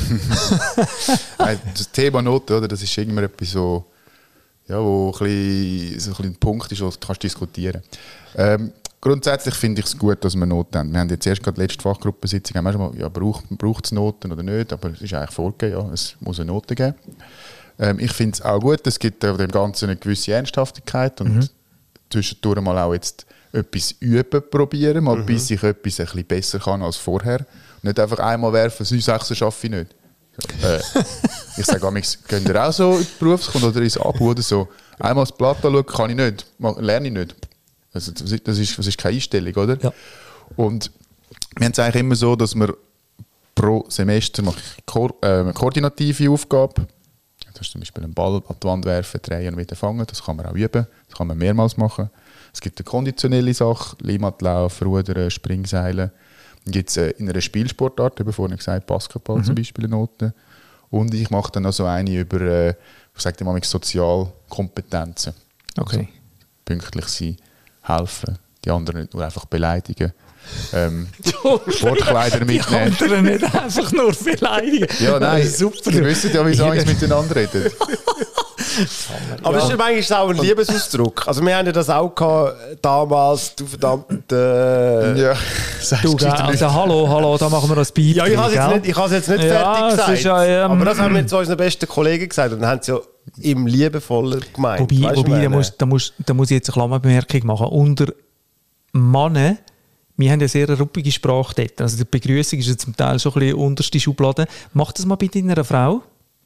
Nein, das Thema Noten, oder, das ist irgendwie etwas so, ja, wo ein bisschen, so ein bisschen ein Punkt ist, wo du kannst diskutieren kannst. Ähm, grundsätzlich finde ich es gut, dass wir Noten haben. Wir haben jetzt erst gerade die letzte Fachgruppensitzung, haben wir schon mal, ja, braucht es Noten oder nicht, aber es ist eigentlich vorgegeben, ja, es muss eine Note geben. Ähm, ich finde es auch gut, es gibt dem Ganzen eine gewisse Ernsthaftigkeit und mhm. zwischendurch mal auch jetzt etwas üben probieren, mal mhm. bis ich etwas ein bisschen besser kann als vorher. Nicht einfach einmal werfen, sonst sechs schaffe ich nicht. äh, ich sage amigs, könnt ihr auch so in die Berufskunde oder ins Abu oder so? Einmal das Blatt anschauen, kann ich nicht, lerne ich nicht. Also das, ist, das, ist, das ist keine Einstellung, oder? Ja. Und wir haben es eigentlich immer so, dass wir pro Semester mache ich ko- äh, eine koordinative Aufgabe. Das ist zum Beispiel einen Ball an die Wand werfen, drehen und wieder fangen. Das kann man auch üben, das kann man mehrmals machen. Es gibt eine konditionelle Sache, Limmatlauf, Rudern, Springseile. Dann gibt es äh, in einer Spielsportart, wie vorhin gesagt, Basketball mhm. zum Beispiel eine Note. Und ich mache dann noch so eine über, äh, ich sage mal, Sozialkompetenzen. Okay. Also, pünktlich sein, helfen, die anderen nicht nur einfach beleidigen. Ähm, Sportkleider Die mitnehmen. anderen nicht einfach nur beleidigen. Ja, nein, super. die wissen ja, wie sie eigentlich miteinander reden. Aber ja. Ist ja manchmal auch ein Liebesausdruck. Also wir haben ja das auch gehabt, damals, du verdammte... Äh, ja, du, du also hallo, hallo, da machen wir das Beat. Ja, ich habe es jetzt, jetzt nicht ja, fertig gesagt. Ja, ähm, aber das haben wir zu unseren besten Kollegen gesagt und dann haben sie ja im liebevoller gemeint. Wobei, weißt, wobei da, muss, da, muss, da muss ich jetzt eine Klammerbemerkung machen. Unter Mannen, wir haben ja sehr eine ruppige Sprache dort. Also die Begrüßung ist ja zum Teil schon ein bisschen unterste Schublade. Mach das mal bei deiner Frau.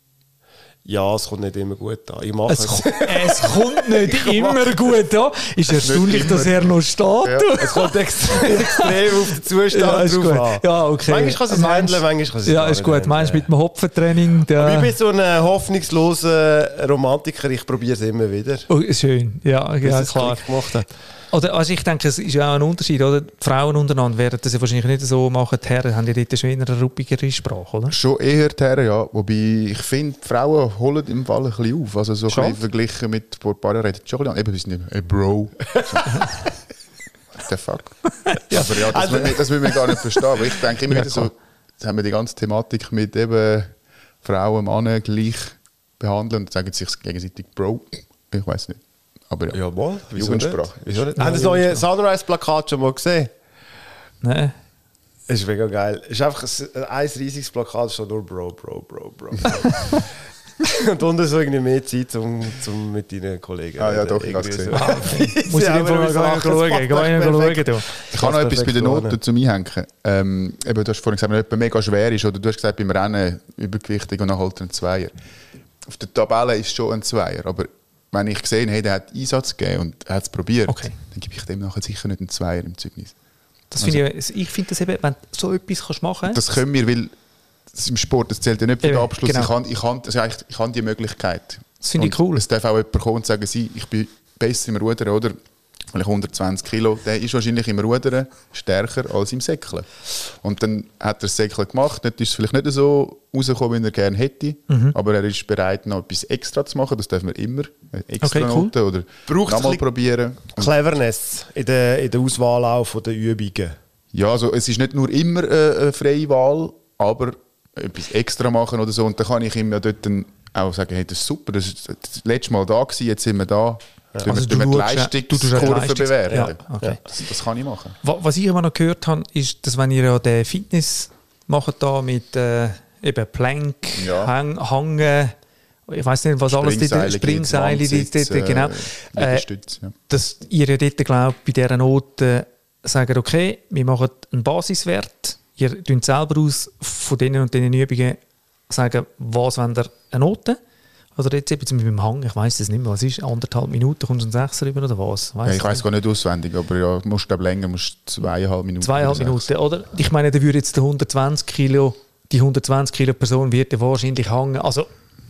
Ja, es kommt nicht immer gut an. Ich mache es, es. es kommt nicht immer gut an. Ist erstaunlich, dass er noch steht. Ja. Es kommt extrem, extrem auf den Zustand ja, drauf gut. an. Ja, okay. Manchmal kann es handeln, manchmal kann es Ja, ist gut. Meinst du mit dem Hopfentraining? Aber ich bin so ein hoffnungsloser Romantiker. Ich probiere es immer wieder. Oh, schön. Ja, ja klar. Oder, also ich denke, es ist ja auch ein Unterschied, oder? Die Frauen untereinander werden das ja wahrscheinlich nicht so machen. Die Herren haben ja dort schon eher eine ruppigere Sprache, oder? Schon eher die Herren, ja. Wobei ich finde, die Frauen holen im Fall ein bisschen auf. Also so ein bisschen verglichen mit vor ein paar Jahren schon ein bisschen an. Eben, wir sind nicht, hey Bro. What the fuck? Ja. Aber ja, das, also, will man, das will man gar nicht verstehen. Aber ich denke immer ja, wieder so, jetzt haben wir die ganze Thematik mit eben Frauen, Männer gleich behandeln und sagen sich gegenseitig Bro. Ich weiß nicht. Aber ja, jawohl, Jugendsprache. Wieso nicht? Haben Sie das neue Sunrise-Plakat schon mal gesehen? Nein. Das ist mega geil. Es ist einfach ein, ein riesiges Plakat, schon nur Bro, Bro, Bro, Bro. Und unten so irgendwie mehr Zeit um, um mit deinen Kollegen. Ah ja, doch, ich habe es gesehen. Muss ich einfach mal schauen. Ich kann noch etwas bei den Noten zum Einhängen. Ähm, eben, du hast vorhin gesagt, wenn jemand mega schwer ist, oder du hast gesagt, beim Rennen übergewichtig und dann halt ein Zweier. Auf der Tabelle ist es schon ein Zweier, aber wenn ich gesehen habe, er hat Einsatz gegeben und er hat es probiert, okay, dann gebe ich dem nachher sicher nicht einen Zweier im Zeugnis. Das also, finde ich, ich finde das eben, wenn du so etwas kannst machen kannst. Das können wir, weil das im Sport, das zählt ja nicht für den Abschluss. Genau. Ich habe ich kann, also ich kann die Möglichkeit. Das finde ich cool. Es darf auch jemand kommen und sagen, ich bin besser im Rudern, oder? Weil ich hundertzwanzig Kilo, der ist wahrscheinlich im Rudern stärker als im Säckeln. Und dann hat er das Säckeln gemacht, nicht ist es vielleicht nicht so rausgekommen, wie er gerne hätte, mhm. aber er ist bereit, noch etwas extra zu machen, das dürfen wir immer, extra okay, Noten cool. oder nochmal probieren. Cleverness in der, in der Auswahl auch von den Übungen. Ja, also es ist nicht nur immer äh, eine freie Wahl, aber etwas extra machen oder so, und dann kann ich ihm ja dort dann auch sagen, hey, das ist super, das ist das letzte Mal da gewesen, jetzt sind wir da. Ja. Also du, du die Leistungskurve Leistungs- bewerten. Ja, okay. Ja, das, das kann ich machen. Was ich immer noch gehört habe, ist, dass wenn ihr ja den Fitness macht da mit äh, eben Plank, ja. Hang, Hangen, ich weiß nicht, was alles dort, Springseile, dort, dort, genau, äh, ja. dass ihr ja dort glaubt, bei dieser Note sagt, okay, wir machen einen Basiswert, ihr tut selber aus von denen und diesen Übungen sagen, was wollt ihr eine Note? Oder jetzt eben zum Beispiel beim Hang, ich weiss das nicht mehr, was ist, anderthalb Minuten, kommst du einen Sechser rüber oder was? Weiss ja, ich weiss gar nicht auswendig, aber ja, musst du länger, musst zweieinhalb Minuten. Zweieinhalb Minuten, oder? Ich meine, da würde jetzt der hundertzwanzig Kilo, die hundertzwanzig Kilo Person wird ja wahrscheinlich hängen, also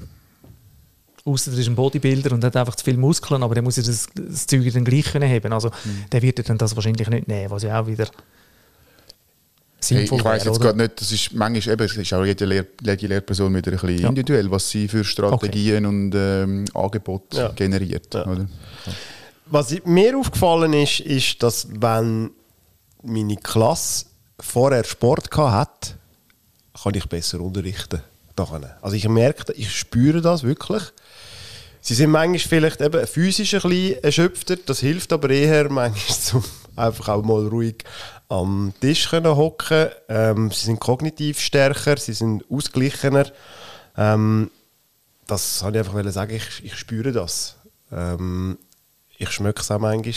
ausser der ist ein Bodybuilder und hat einfach zu viele Muskeln, aber der muss ja das, das Zeug dann gleich können haben, also mhm. der wird dann das wahrscheinlich nicht nehmen, was ja auch wieder sinnvoll hey, ich weiss jetzt gerade nicht, das ist manchmal eben, es ist auch jede, Lehr- jede Lehrperson wieder ein bisschen ja. individuell, was sie für Strategien okay. und ähm, Angebote ja. generiert. Ja. Oder? Ja. Was mir aufgefallen ist, ist, dass wenn meine Klasse vorher Sport hatte, kann ich besser unterrichten. Also ich merke, ich spüre das wirklich. Sie sind manchmal vielleicht eben physisch ein bisschen erschöpfter, das hilft aber eher manchmal zum einfach auch mal ruhig am Tisch können hocken. Ähm, sie sind kognitiv stärker, sie sind ausgeglichener. Ähm, das wollte ich einfach sagen, ich, ich spüre das. Ähm, ich schmecke es auch manchmal.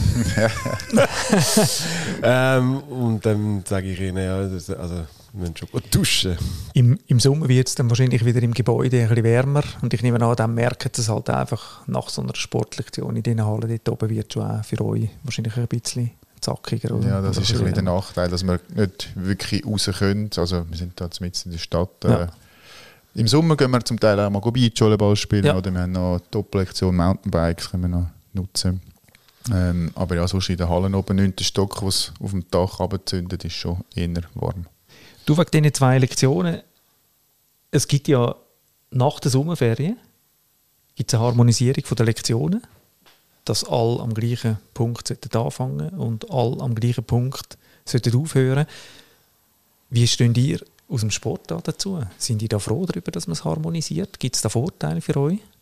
ähm, und dann sage ich ihnen, ja, das, also, wir müssen schon gut duschen. Im, Im Sommer wird es dann wahrscheinlich wieder im Gebäude ein bisschen wärmer. Und ich nehme an, dann merken sie es halt einfach nach so einer Sportlektion in diesen Hallen dort oben wird schon auch für euch wahrscheinlich ein bisschen zackiger. Oder? Ja, das oder ist ein bisschen der Nachteil, dass wir nicht wirklich raus können. Also wir sind da mitten in der Stadt. Ja. Äh, Im Sommer gehen wir zum Teil auch mal Beachvolleyball spielen. Ja. Oder wir haben noch Doppellektion Mountainbikes, können wir noch nutzen. Ähm, aber ja, sonst in der Halle oben, neunten Stock, was auf dem Dach runterzündet, ist schon eher warm. Du, wegen diesen zwei Lektionen, es gibt ja nach der Sommerferien gibt es eine Harmonisierung der Lektionen, dass alle am gleichen Punkt anfangen und alle am gleichen Punkt aufhören. Wie stehen ihr aus dem Sport dazu? Sind ihr da froh darüber, dass man es harmonisiert? Gibt es da Vorteile für euch?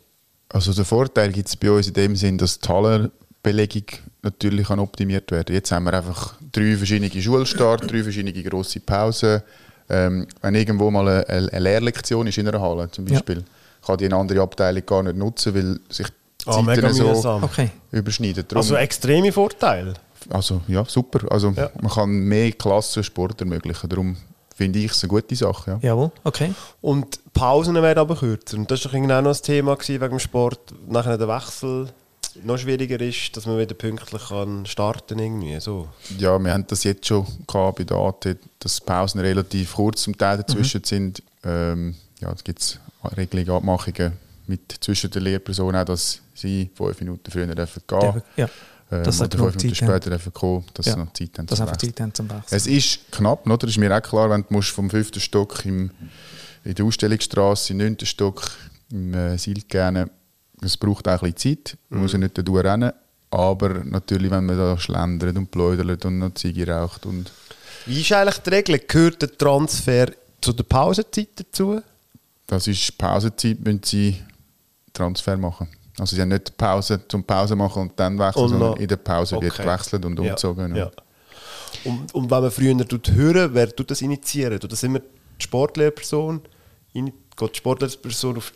Also der Vorteil gibt es bei uns in dem Sinn, dass die Hallenbelegung natürlich kann optimiert werden. Jetzt haben wir einfach drei verschiedene Schulstart, drei verschiedene grosse Pausen. Ähm, wenn irgendwo mal eine, eine Lehrlektion ist in einer Halle zum Beispiel, ja. kann die eine andere Abteilung gar nicht nutzen, weil sich die ah, Zeiten so okay. überschneiden. Darum, also extreme Vorteile? Also ja, super. Also ja. man kann mehr Klassensport ermöglichen. Darum finde ich es eine gute Sache. Ja. Jawohl, okay. Und Pausen werden aber kürzer. Und das war doch auch noch ein Thema wegen dem Sport. Nachher der Wechsel noch schwieriger ist, dass man wieder pünktlich kann starten irgendwie. So. Ja, wir haben das jetzt schon gehabt bei der A T, dass Pausen relativ kurz zum Teil dazwischen mhm. sind. Ähm, ja, es gibt Regelungen, Abmachungen mit zwischen den Lehrpersonen, auch, dass sie fünf Minuten früher dürfen gehen. Ja. Ähm, dass oder fünf Minuten später dürfen kommen, dass ja. sie noch Zeit haben dass zum Wechseln. Zeit haben zum Wechseln. Es ist knapp, oder? Das ist mir auch klar, wenn du vom fünften Stock im, in der Ausstellungsstraße, im neunten Stock im äh, Sil gerne. Es braucht auch ein bisschen Zeit, man mhm. muss ja nicht da rennen. Aber natürlich, wenn man da schlendert und pläudert und noch Ziege raucht. Und wie ist eigentlich die Regel? Gehört der Transfer zu der Pausenzeit dazu? Das ist Pausenzeit, wenn sie Transfer machen. Also sie haben nicht Pause zum Pause machen und dann wechseln, und sondern in der Pause okay. wird gewechselt und umgezogen. Ja. Ja. Und, und wenn man früher hören, wer tut das initiieren? Tut das immer die Sportlehrperson? Geht die Sportlehrperson auf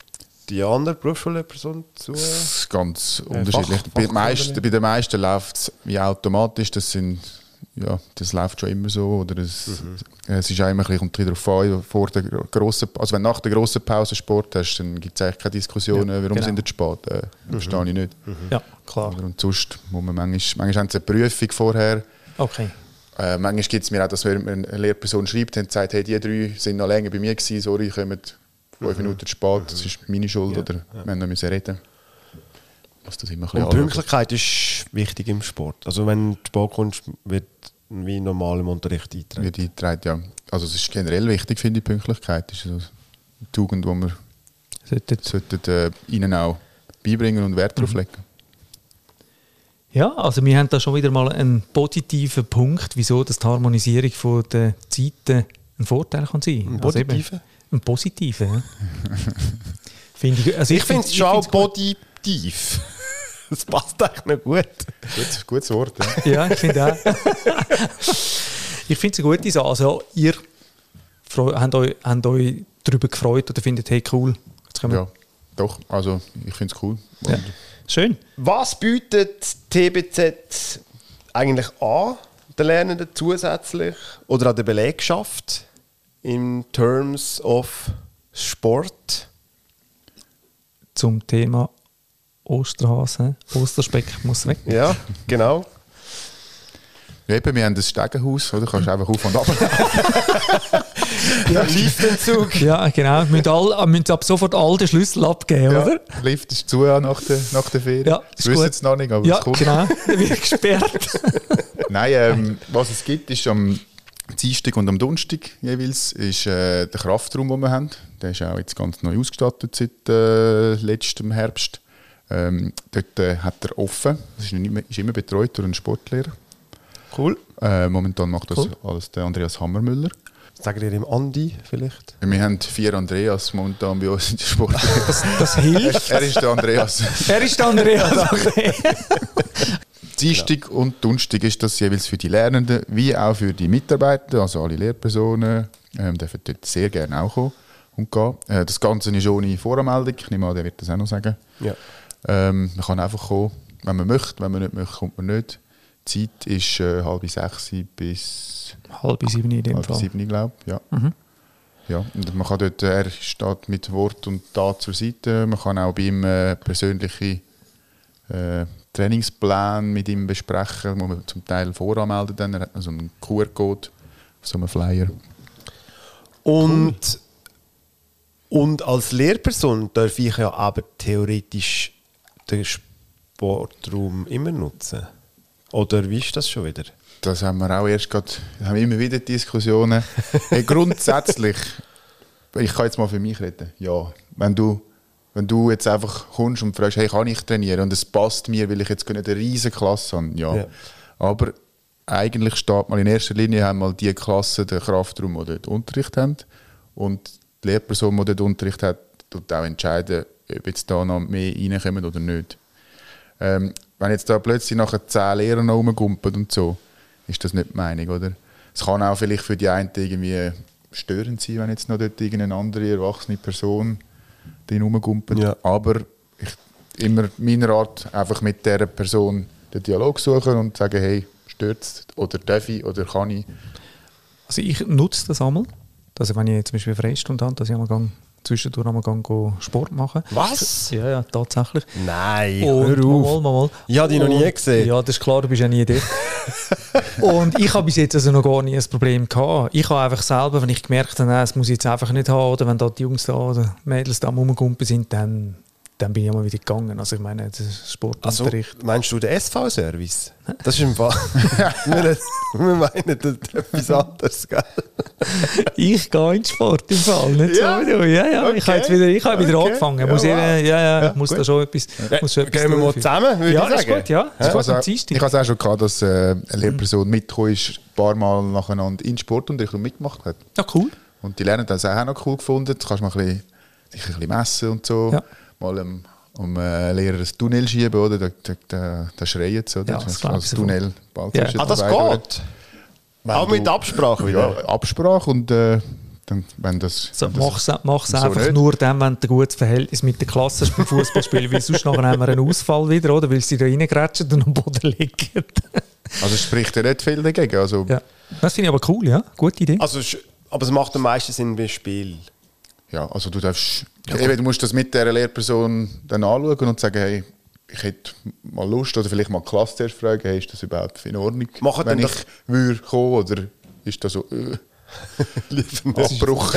die andere Berufsschullehrperson zu? Das ist ganz äh, unterschiedlich. Fach, bei, meisten, bei den meisten läuft es wie automatisch. Das, sind, ja, das läuft schon immer so. Oder es, mhm. es ist auch immer ein bisschen, kommt darauf an, vor der grossen, also wenn du nach der grossen Pause Sport hast, dann gibt es eigentlich keine Diskussion, ja, warum genau. sind die spät. Äh, mhm. Verstehe ich nicht. Mhm. Ja, klar. Oder, und sonst muss man manchmal, manchmal haben sie eine Prüfung vorher. Okay. Äh, manchmal gibt es mir auch, dass wenn eine Lehrperson schreibt und sagt, hey, die drei sind noch länger bei mir gewesen, sorry, kommen fünf mhm. Minuten spät, das ist meine Schuld, ja, oder ja. wir müssen reden. Das immer ein und Pünktlichkeit ist wichtig im Sport. Also wenn du spät kommst, wird wie normal im Unterricht eingetragen. Wird eingetragen, ja. Also es ist generell wichtig, finde ich, Pünktlichkeit. Das ist eine Tugend, die wir sollten, sollten, äh, ihnen auch beibringen und Wert darauf legen. Ja, also wir haben da schon wieder mal einen positiven Punkt, wieso dass die Harmonisierung von der Zeiten ein Vorteil kann sein. Ein positiver? Also ein positiver, ja. find ich also ich, ich finde es schon auch positiv. Das passt eigentlich noch gut. Gutes, gutes Wort, ja. Ja, ich finde auch. Ich finde es eine gute Sache. Also ihr habt euch, habt euch darüber gefreut oder findet, hey, cool. Ja, doch. Also ich finde es cool. Ja. Schön. Was bietet T B Z eigentlich an, den Lernenden zusätzlich oder an der Belegschaft in terms of Sport? Zum Thema Osterhase, Osterspeck muss weg. Ja, genau. Ja, eben, wir haben ein Stegenhaus, oder? Kannst du einfach auf und ab. Ja, Liftentzug. Ja, genau. Wir müssen, all, müssen ab sofort all den Schlüssel abgeben, ja, oder? Der Lift ist zu nach der, nach der Ferien. Ja, das wissen es noch nicht, aber ja, es kommt. Genau, der wird gesperrt. Nein, ähm, was es gibt, ist am Dienstag und am Donnerstag jeweils ist, äh, der Kraftraum, den wir haben. Der ist auch jetzt ganz neu ausgestattet seit äh, letztem Herbst. Ähm, dort äh, hat er offen. Das ist, nicht mehr, ist immer betreut durch einen Sportlehrer. Cool. Äh, momentan macht das cool. alles der Andreas Hammermüller. Sagen ihr dem Andi vielleicht? Wir haben vier Andreas momentan bei uns in der Sport. Das, das hilft. Er, er ist der Andreas. Er ist der Andreas, okay. Dienstag genau. und Donnerstag ist das jeweils für die Lernenden wie auch für die Mitarbeiter, also alle Lehrpersonen, ähm, dürfen dort sehr gerne auch kommen und gehen. Äh, das Ganze ist ohne Voranmeldung. Ich nehme an, der wird das auch noch sagen. Ja. Ähm, man kann einfach kommen, wenn man möchte. Wenn man nicht möchte, kommt man nicht. Die Zeit ist äh, halb sechs bis halb sieben in dem halb Fall. sieben, glaube ich. Ja. Mhm. Ja, und man kann dort, er steht mit Wort und Tat zur Seite. Man kann auch bei ihm äh, persönliche äh, Trainingspläne mit ihm besprechen, wo man zum Teil voranmelden dann. Er hat noch so einen Q R-Code, so einen Flyer. Und, cool. und als Lehrperson darf ich ja aber theoretisch den Sportraum immer nutzen. Oder wie ist das schon wieder? Das haben wir auch erst gerade, haben wir immer wieder Diskussionen. Hey, grundsätzlich, ich kann jetzt mal für mich reden, ja. Wenn du, wenn du jetzt einfach kommst und fragst, hey, kann ich trainieren? Und es passt mir, weil ich jetzt nicht eine riesige Klasse habe, ja. ja. Aber eigentlich steht mal in erster Linie, haben mal die Klasse den Kraftraum, die dort Unterricht haben. Und die Lehrperson, die dort Unterricht hat, tut auch entscheiden, ob jetzt da noch mehr reinkommen oder nicht. Ähm, wenn jetzt da plötzlich nachher zehn Lehrer noch rumgumpen und so, ist das nicht die Meinung, oder? Es kann auch vielleicht für die einen irgendwie störend sein, wenn jetzt noch dort irgendeine andere erwachsene Person drin rumgumpelt. Ja. Aber ich, immer meiner Art einfach mit dieser Person den Dialog suchen und sagen, hey, stört es oder darf ich oder kann ich? Also ich nutze das einmal. Also wenn ich zum Beispiel eine Freistunde habe, dass ich einmal zwischendurch einmal gehe Sport machen. Was? Ja, ja, tatsächlich. Nein, Und hör auf. mal, mal, mal. Ich habe dich noch nie Und- gesehen. Ja, das ist klar, du bist ja nie dort. Und ich habe bis jetzt also noch gar nie ein Problem gehabt. Ich habe einfach selber, wenn ich gemerkt habe, nein, das muss ich jetzt einfach nicht haben, oder wenn da die Jungs da oder Mädels da am Rumgumpen sind, dann, dann bin ich mal wieder gegangen. Also ich meine, das ist Also, Sportunterricht. meinst du den S V-Service? Das ist im Fall. wir, wir meinen das ist etwas anderes, gell? Ich gehe in den Sport im Fall, nicht Ja? so wie du. Ja, ja, ich habe jetzt wieder, ich habe wieder Okay. angefangen. Ja, Muss wow. eben, ja, ja, Ja, muss gut. da schon etwas, muss schon etwas Gehen wir mal durchführen. zusammen, würde Ja, ich das ist sagen. gut, ja. Ich Das habe ist es gut am auch, Dienstag. ich habe es auch schon gehabt, dass äh, eine Lehrperson mitgekommen ist, ein paar Mal nacheinander in Sportunterricht und mitgemacht hat. Ja, cool. Und die Lernen das auch noch cool gefunden. Jetzt kannst du mal ein bisschen, sich ein bisschen messen und so. Ja. Mal um, um äh, Lehrer ein Tunnel schieben, oder? Da, da, da, da schreien sie, oder? Ja, das das glaub das ich Tunnel bald Ja. zwischen Ah, das den beiden. geht? Wenn Auch du- mit Absprache wieder? Ja, Absprache und äh, dann, wenn das... So, wenn das mach's mach's so einfach nicht. nur dann, wenn du ein gutes Verhältnis mit der Klasse hast beim Fußballspielen, weil sonst nachher haben wir einen Ausfall wieder, oder? Weil sie da reingrätschen und am Boden liegen. Also es spricht ja nicht viel dagegen. Also, Ja. Das finde ich aber cool, ja. Gute Idee. Also, sch- aber es macht am meisten Sinn beim Spiel. Ja, also du darfst, eben, du musst das mit dieser Lehrperson dann anschauen und sagen, hey, ich hätte mal Lust, oder vielleicht mal die Klasse zuerst fragen, hey, ist das überhaupt in Ordnung, Machen wenn denn ich das- würde kommen, oder ist das so äh, Abbruch?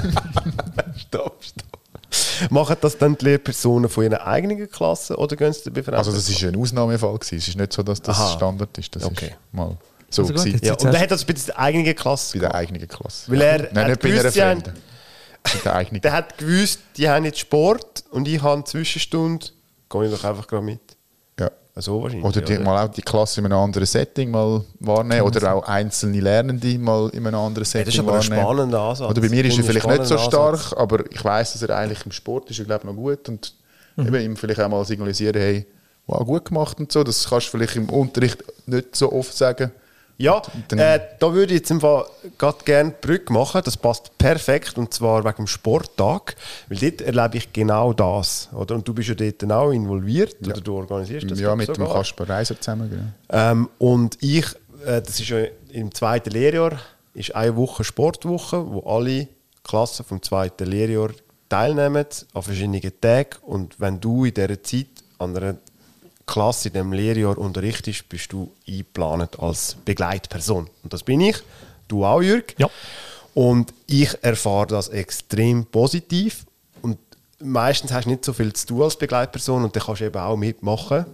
Stopp, stopp. Machen das dann die Lehrpersonen von ihrer eigenen Klasse oder gehen sie bei Fremden? Also das ist ein Ausnahmefall gewesen. Es ist nicht so, dass das Aha. Standard ist. Das Okay. ist mal so Also gut, gewesen. jetzt- ja, und er hat das bei der eigenen Klasse Bei der gemacht. eigenen Klasse. Weil er Nein, hat nicht bei einer gewusst, sie haben- Fremden. Bei der eigenen. Der hat gewusst, die haben jetzt Sport und ich habe eine Zwischenstunde, gehe ich doch einfach gerade mit. Ja. So wahrscheinlich. Oder die, mal auch die Klasse in einem anderen Setting mal wahrnehmen. Oder auch einzelne Lernende mal in einem anderen Ja, Setting das ist aber ein wahrnehmen. spannender Ansatz. Oder bei mir ist er Finde ich vielleicht nicht so einen spannenden stark, aber ich weiß, dass er eigentlich im Sport ist, ich glaube noch gut. Und Mhm. eben ihm vielleicht auch mal signalisieren, hey, wow, gut gemacht und so. Das kannst du vielleicht im Unterricht nicht so oft sagen. Ja, dann- äh, da würde ich jetzt im Fall gerade gerne die Brücke machen. Das passt perfekt, und zwar wegen dem Sporttag. Weil dort erlebe ich genau das. Oder? Und du bist ja dort auch involviert, oder du organisierst das. Ja, glaub mit dem sogar. Kasper Reiser zusammen. Genau. Ähm, und ich, äh, das ist ja im zweiten Lehrjahr, ist eine Woche Sportwoche, wo alle Klassen vom zweiten Lehrjahr teilnehmen an verschiedenen Tagen. Und wenn du in dieser Zeit an einer Klasse in diesem Lehrjahr unterrichtest, bist du eingeplant als Begleitperson. Und das bin ich. Du auch, Jürg. Ja. Und ich erfahre das extrem positiv. Und meistens hast du nicht so viel zu tun als Begleitperson und dann kannst du eben auch mitmachen.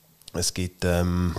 Es gibt ähm,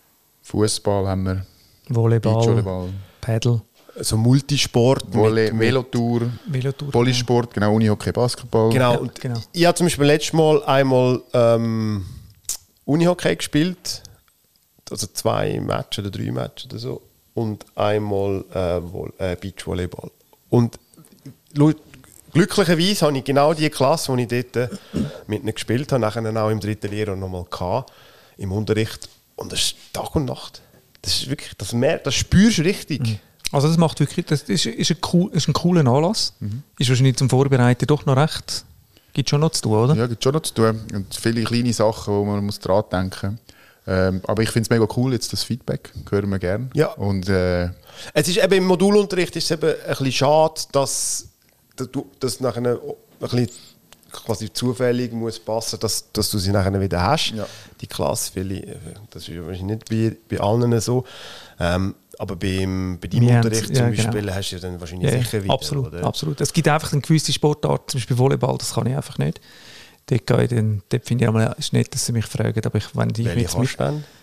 Fußball haben wir, Volleyball, Beachvolleyball, Paddle, so Multisport. Volley, mit- Velotour, Velotour. Polysport, genau, Unihockey, Basketball. Genau. Ja, und genau. Ich habe zum Beispiel letztes Mal einmal ähm, Unihockey gespielt. Also zwei Matches oder drei Matches oder so. Und einmal äh, Vol- äh, Beachvolleyball. Und lu- glücklicherweise habe ich genau die Klasse, die ich dort äh, mit ihnen gespielt habe, nachher auch im dritten Lehrjahr nochmal gehabt, im Unterricht. Und das ist Tag und Nacht. Das ist wirklich, das, mer- das spürst du richtig. Also das macht wirklich, das ist, ist, ein, cool, ist ein cooler Anlass. Ist wahrscheinlich zum Vorbereiten doch noch recht, gibt schon noch zu tun, oder? Ja, gibt schon noch zu tun. Und viele kleine Sachen, wo man muss dran denken muss. Ähm, aber ich finde es mega cool, jetzt das Feedback, hören wir gerne. Ja. Und äh, Es ist eben im Modulunterricht ist es eben ein bisschen schade, dass dass du das nachher ein bisschen quasi zufällig muss passen, dass, dass du sie nachher wieder hast. Ja. Die Klasse, viele, das ist ja wahrscheinlich nicht bei, bei allen so. Ähm, aber beim, bei deinem Wir Unterricht haben's- zum ja, Beispiel genau. hast du ja dann wahrscheinlich Ja, sicher wieder. absolut, oder? absolut. Es gibt einfach eine gewisse Sportart, zum Beispiel Volleyball, das kann ich einfach nicht. Dort, gehe ich dann, dort finde ich einmal, es ist nett, dass sie mich fragen, aber ich, wenn die Welche jetzt kannst du denn?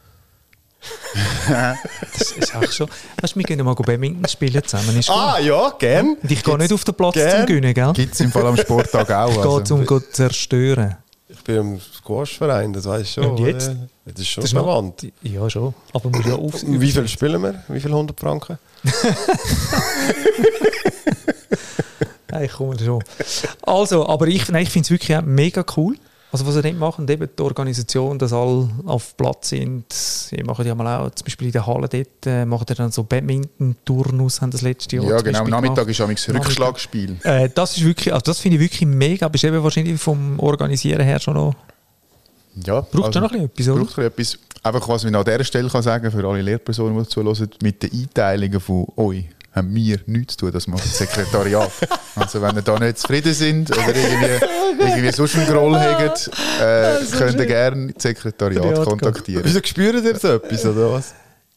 das ist auch schon. Weißt du, wir gehen mal Badminton spielen zusammen. Ist Ah, gut. ja, gern. Und ich gehe nicht auf den Platz Gern. zum Gewinnen, gell? gibt es im Fall am Sporttag auch. Es geht Also. um zu zerstören. Ich bin im Squash-Verein, das weißt du schon. Und jetzt? oder? Das ist schon Das ist noch- verwandt. Ja, schon. Aber muss ja auf. Und wie viel spielen wir? Wie viel hundert Franken? ich komme schon. Also, aber ich, nein, ich finde es wirklich auch mega cool. Also was sie dort machen, eben die Organisation, dass alle auf Platz sind. Sie machen ja mal auch, zum Beispiel in der Halle dort, äh, machen die dann so Badminton-Turnus, haben das letzte Jahr. Ja, genau, am Nachmittag gemacht. ist auch ein Rückschlagspiel. Äh, das ist wirklich, also das finde ich wirklich mega. Bist eben wahrscheinlich vom Organisieren her schon noch... Ja, braucht also, schon noch ein bisschen etwas, oder? Braucht etwas. Einfach, was ich an dieser Stelle kann sagen für alle Lehrpersonen, die zuhören, mit den Einteilungen von euch haben wir nichts zu tun, das macht das Sekretariat. Also wenn ihr da nicht zufrieden sind oder irgendwie, irgendwie sonst einen Groll habt, äh, so könnt ihr gerne das Sekretariat kontaktieren. Wieso spürt ihr so etwas, oder was?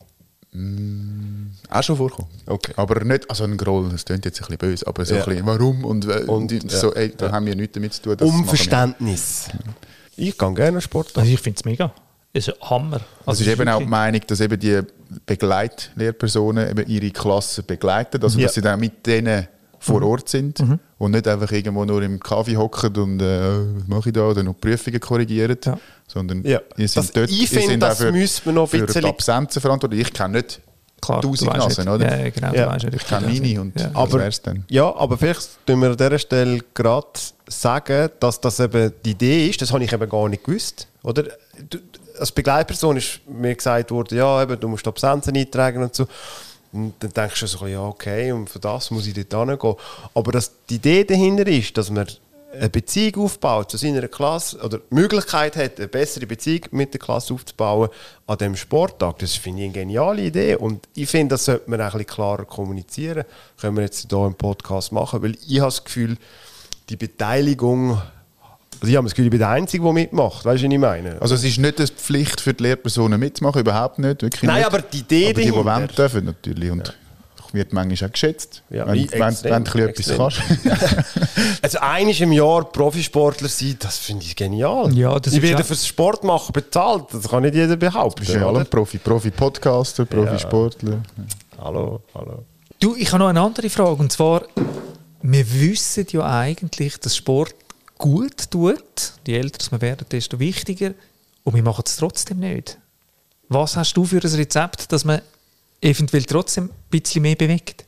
Mm, auch schon vorkommen. Okay. Aber nicht, also ein Groll, das klingt jetzt ein bisschen böse, aber so Ja. ein bisschen, warum und, äh, Und, und ja. so, ey, da Ja. haben wir nichts damit zu tun. Das Unverständnis. Ich gehe gerne Sport. Also ich finde es mega. Das ist ein Hammer. Also es ist eben auch die Meinung, dass eben die Begleitlehrpersonen eben ihre Klassen begleiten, also Ja. dass sie dann mit denen vor Ort sind Mhm. und nicht einfach irgendwo nur im Kaffee hocken und äh, was mache ich da oder noch Prüfungen korrigieren, Ja. sondern Ja. ihr Das- sind dort, ich ihr finde, sind das auch für, müsste man noch ein für bisschen- die Absenzen verantwortlich. Ich kenne nicht Klar, du tausend weißt Nasen, nicht. oder? Ja, genau, Ja. du weißt nicht. Ich kenne meine und Ja. das Aber- wär's dann. Ja, aber vielleicht tun wir an dieser Stelle gerade sagen, dass das eben die Idee ist, das habe ich eben gar nicht gewusst. Oder? Du, als Begleitperson ist mir gesagt worden, ja, eben, du musst Absenzen eintragen und so. Und dann denkst du so, ein bisschen, ja, okay, und für das muss ich dort hingehen. Aber dass die Idee dahinter ist, dass man eine Beziehung aufbaut zu seiner Klasse oder die Möglichkeit hat, eine bessere Beziehung mit der Klasse aufzubauen an diesem Sporttag, das finde ich eine geniale Idee. Und ich finde, das sollte man auch ein bisschen klarer kommunizieren. Das können wir jetzt hier im Podcast machen, weil ich habe das Gefühl, die Beteiligung, also ich habe das Gefühl, ich bin der Einzige, der mitmacht. Weißt du, was ich meine? Also es ist nicht eine Pflicht für die Lehrpersonen mitzumachen, überhaupt nicht. Wirklich Nein, nicht. aber die Idee aber die, die dahinter. wollen, dürfen natürlich. Und wird manchmal auch geschätzt, Ja, wenn, ich- wenn, extrem, wenn du ein bisschen etwas extrem. kannst. Also einmal im Jahr Profisportler sein, das finde ich genial. Ja, das ich ist werde ja- fürs Sport machen bezahlt, das kann nicht jeder behaupten. Du bist ja oder? alle Profi, Profi-Podcaster, Profisportler. Hallo, hallo. Du, ich habe noch eine andere Frage. Und zwar, wir wissen ja eigentlich, dass Sport gut tut. Je älter wir werden, desto wichtiger. Und wir machen es trotzdem nicht. Was hast du für ein Rezept, dass man eventuell trotzdem ein bisschen mehr bewegt?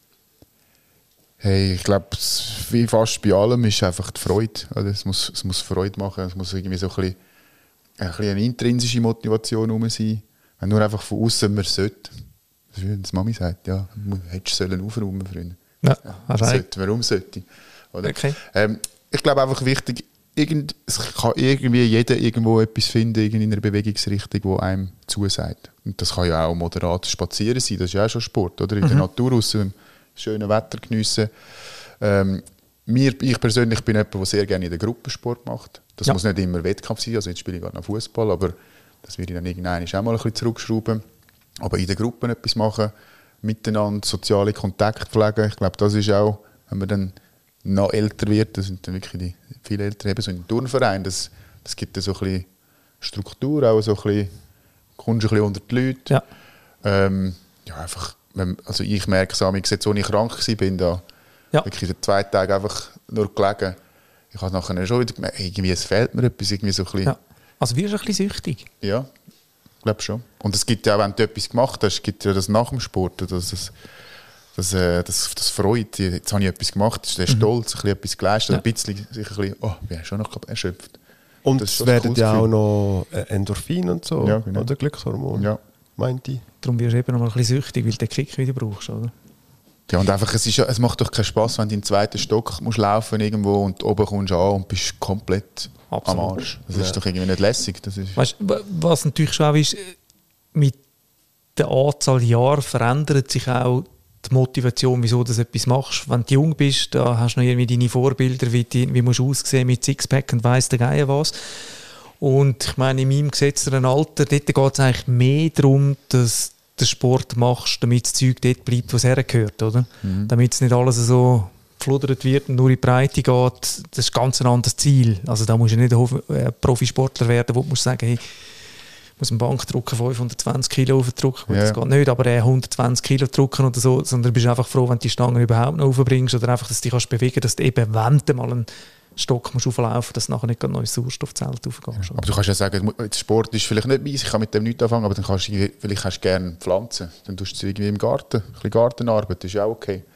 Hey, ich glaube, wie fast bei allem ist einfach die Freude. Also es, muss, es muss Freude machen, es muss irgendwie so ein bisschen, ein bisschen eine intrinsische Motivation herum sein. Wenn nur einfach von außen man sollte. Das ist wie wenn die Mami sagt, ja, du hättest sollen aufräumen, Freunde. Ja, Ja, sollte, warum sollte ich? Oder? Okay. Ähm, ich glaube einfach wichtig, irgend, es kann irgendwie jeder irgendwo etwas finden in einer Bewegungsrichtung, die einem zusagt. Und das kann ja auch moderat spazieren sein, das ist ja auch schon Sport, oder? In Mhm. der Natur raus, im schönen Wetter geniessen. Ähm, mir, ich persönlich bin jemand, der sehr gerne in der Gruppe Sport macht. Das Ja. muss nicht immer Wettkampf sein, also jetzt spiele ich gerade noch Fußball, aber das werde ich dann irgendwann auch mal ein bisschen zurückschrauben. Aber in der Gruppe etwas machen, miteinander soziale Kontakte pflegen, ich glaube, das ist auch, wenn man dann noch älter wird, das sind dann wirklich die viel älter, eben so in Turnverein, das, das gibt dann so ein bisschen Struktur, auch so ein bisschen, kommst ein bisschen unter die Leute. Ja. Ähm, ja, einfach, wenn, also ich merke es auch, als ich krank war, da Ja. wirklich in zwei Tagen einfach nur gelegen. Ich habe nachher schon wieder gemerkt, irgendwie, es fehlt mir etwas, irgendwie so ein bisschen, Ja. Also wirst du ein bisschen süchtig? ja, ich glaube schon. Und es gibt ja auch, wenn du etwas gemacht hast, gibt ja das nach dem Sport, das, das, das, äh, das, das freut. Jetzt habe ich etwas gemacht, ist der Stolz, ein bisschen etwas geleistet, Ja. ein bisschen, sich ein bisschen, oh, ich bin schon noch erschöpft. Und Das ist es schon ein werden cooles ja auch Gefühl. noch äh, Endorphin und so, Ja, genau. oder Glückshormone, Ja. meint ich. Darum wirst du eben noch mal ein bisschen süchtig, weil du den Kick wieder brauchst, oder? Ja, und einfach, es, ist, ja- es macht doch keinen Spass, wenn du in den zweiten Stock musst laufen irgendwo und oben kommst du an und bist komplett Absolut. am Arsch. Das Ja. ist doch irgendwie nicht lässig. Das ist, Weißt, wa- was natürlich schon auch ist, mit der Anzahl Jahre verändert sich auch die Motivation, wieso du etwas machst. Wenn du jung bist, da hast du noch irgendwie deine Vorbilder, wie, die, wie musst du aussehen mit Sixpack und weiss der Geier was. Und ich meine, in meinem gesetzteren Alter, dort geht es eigentlich mehr darum, dass du den Sport machst, damit das Zeug dort bleibt, wo es hergehört, oder? Mhm. Damit es nicht alles so gefludert wird und nur in die Breite geht. Das ist ganz ein anderes Ziel. Also da musst du nicht ein Hof- äh, Profisportler werden, wo du musst sagen, hey, ich muss einen Bankdrucker fünfhundertzwanzig Kilo aufdrücken. Gut, Ja. das geht nicht, aber äh, hundertzwanzig Kilo drücken oder so, sondern du bist einfach froh, wenn du die Stangen überhaupt noch aufbringst oder einfach, dass du dich kannst bewegen, dass du eben, wenn du mal einen Stock musst auflaufen, dass du nachher nicht gerade neues Sauerstoffzelt aufgehst. aber du kannst ja sagen, Sport ist vielleicht nicht meins, ich kann mit dem nichts anfangen, aber dann kannst du, irgendwie- vielleicht hast du gerne Pflanzen. Dann tust du es irgendwie im Garten. Ein bisschen Gartenarbeit ist ja auch okay.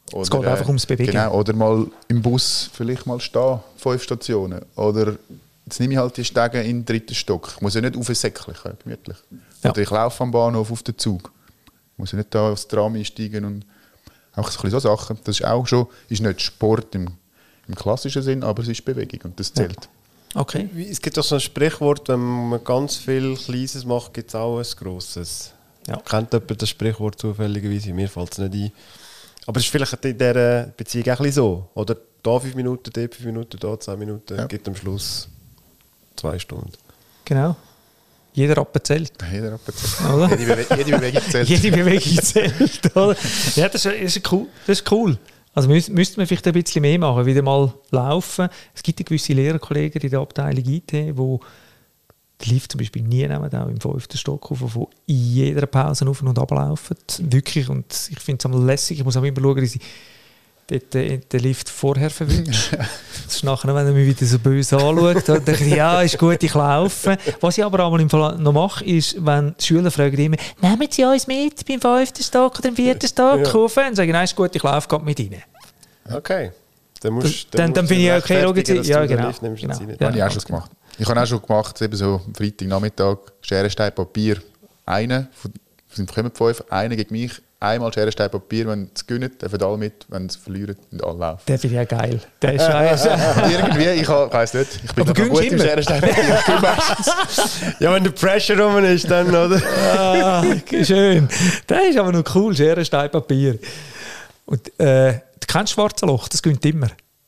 Oder, es geht einfach ums Bewegen. Genau, oder mal im Bus vielleicht mal stehen, fünf Stationen. Oder jetzt nehme ich halt die Stege in den dritten Stock. Ich muss ja nicht auf ein Säckchen, gemütlich. Ja. Oder ich laufe am Bahnhof auf den Zug. Ich muss ja nicht da aufs Tram einsteigen und auch so, so Sachen. Das ist auch schon, ist nicht Sport im, im klassischen Sinn, aber es ist Bewegung und das zählt. Ja. Okay. Es gibt auch so ein Sprichwort, wenn man ganz viel Kleines macht, gibt es auch ein Grosses. Ja. Kennt jemand das Sprichwort zufälligerweise? Mir fällt es nicht ein. Aber es ist vielleicht in dieser Beziehung auch ein bisschen so. Oder da fünf Minuten, dort fünf Minuten, da zehn Minuten, Ja. gibt am Schluss zwei Stunden. Genau. Jeder Rappen zählt. Jeder Appell. Oder? Jede, Bewe jede Bewegung zählt. Jede Bewegung zählt. Oder? Ja, das ist, ist cool. Das ist cool. Also müß, müsste man vielleicht ein bisschen mehr machen, wieder mal laufen. Es gibt ja gewisse Lehrerkollegen in der Abteilung I T, wo die Lift zum Beispiel nie nehmen, auch im fünften Stock auf, die in jeder Pause auf und ab laufen. Wirklich. Und ich finde es einmal lässig. Ich muss auch immer schauen, dass ich dort, äh, den Lift vorher verwünsche. Das ist nachher, wenn er mich wieder so böse anschaut, dann denke ich, ja, ist gut, ich laufe. Was ich aber einmal im Fall noch mache, ist, wenn die Schüler fragen immer, nehmen Sie uns mit beim fünften Stock oder im vierten Stock Ja. rauf? Dann sage ich, nein, ist gut, ich laufe gerade mit Ihnen. Okay. Dann, musst, Dann- musst dann du bin ich okay, rechtfertigen, schauen Sie- dass ja, du den genau, Lift nimmst und genau. sie nicht. Ja. Habe ich auch schon gemacht. Ich habe auch schon gemacht, eben so am Freitagnachmittag, Schere, Stein, Papier, einer, von sind kommen fünf, einer gegen mich, einmal Schere, Stein, Papier, wenn sie gewinnen, dürfen alle mit, wenn sie verlieren, und alle laufen. Der finde ich ja geil. Der ist scheiße. Irgendwie, ich weiß nicht, ich bin Aber noch gut gönnst im immer? Schere, Stein, Papier. Ich gewinne meistens. Ja, wenn der Pressure rum ist, dann, oder? Ah, schön. Der ist aber noch cool, Schere, Stein, Papier. Und äh, du kennst Schwarze Loch, das gewinnt immer.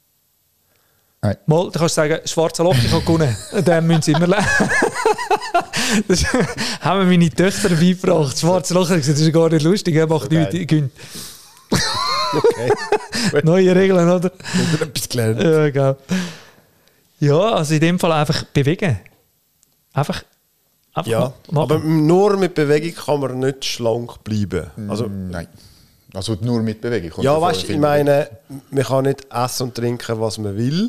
Nein. Mal, du kannst sagen, Schwarze Loch, ich habe gewonnen. Dann müssen sie immer lernen. Das haben mir meine Töchter beigebracht. Schwarze Loch, das ist gar nicht lustig, er macht Okay. nichts, ich gewinne. Okay. Neue Regeln, oder? Ich habe etwas gelernt. Ja, genau. Ja, also in dem Fall einfach bewegen. Einfach, einfach Ja, machen. aber nur mit Bewegung kann man nicht schlank bleiben. Also, Nein. Also nur mit Bewegung. Kommt ja, davon weißt du, viel ich meine, man kann nicht essen und trinken, was man will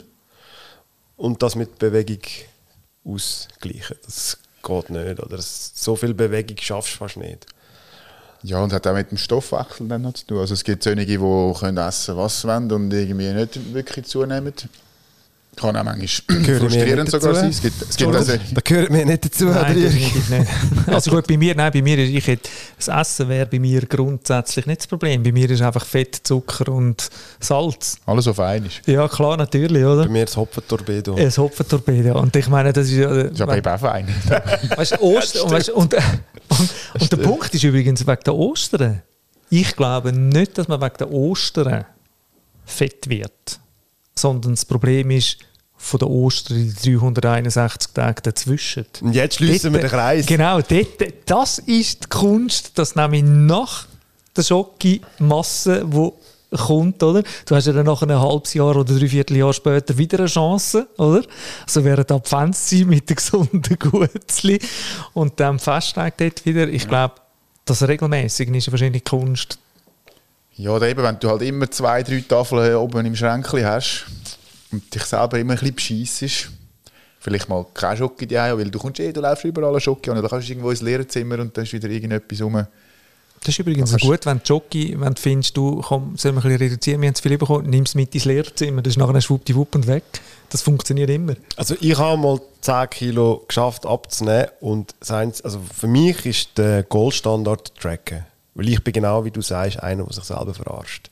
und das mit Bewegung ausgleichen. Das geht nicht. Oder so viel Bewegung schaffst du fast nicht. Ja, und hat auch mit dem Stoffwechsel dann noch zu tun. Also es gibt solche, die können essen, was sie wollen und irgendwie nicht wirklich zunehmen. Kann auch manchmal Gehören wir frustrierend nicht sogar dazu? sein. Es gibt, es gibt also, Da gehört mir nicht dazu, Nein, Adrian. definitiv nicht. Also gut, bei mir, nein, bei mir ist, ich hätte, das Essen wäre bei mir grundsätzlich nicht das Problem. Bei mir ist einfach Fett, Zucker und Salz. alles auf einmal. Ja, klar, natürlich, oder? Bei mir das Hopfentorpedo. Ein Hopfentorpedo. Und ich meine, das ist ja... Das ist aber eben auch fein. Weißt du, Ostern, und, weißt, und, und, und der Punkt ist übrigens wegen der Ostern. Ich glaube nicht, dass man wegen der Ostern fett wird. Sondern das Problem ist von der Ostern die dreihunderteinundsechzig Tage dazwischen. Und jetzt schließen wir den Kreis. Genau, dort, das ist die Kunst, dass nämlich nach der Schoki-Masse, die kommt, oder? Du hast ja dann nach einem halbes Jahr oder dreiviertel Jahr später wieder eine Chance, oder? Also während der Adventszeit mit den gesunden Gutzli und dann Festtag dort wieder. Ich glaube, das regelmäßig ist wahrscheinlich die Kunst. Ja, oder eben, wenn du halt immer zwei, drei Tafeln oben im Schränkchen hast und dich selber immer ein bisschen bescheissest, vielleicht mal keine Schoki die weil du kommst eh, du läufst überall eine Schoki und dann kannst du irgendwo ins Lehrerzimmer und dann ist wieder irgendetwas rum. Das ist übrigens auch gut, wenn du Jockey, wenn du findest, du komm, sollen wir ein bisschen reduzieren, wir haben zu viel bekommen, nimm es mit ins Lehrerzimmer, das ist nachher schwuppdiwupp und weg. Das funktioniert immer. Also ich habe mal zehn Kilo geschafft abzunehmen und seins, also für mich ist der Goldstandard Tracken. Weil ich bin genau, wie du sagst, einer, der sich selber verarscht.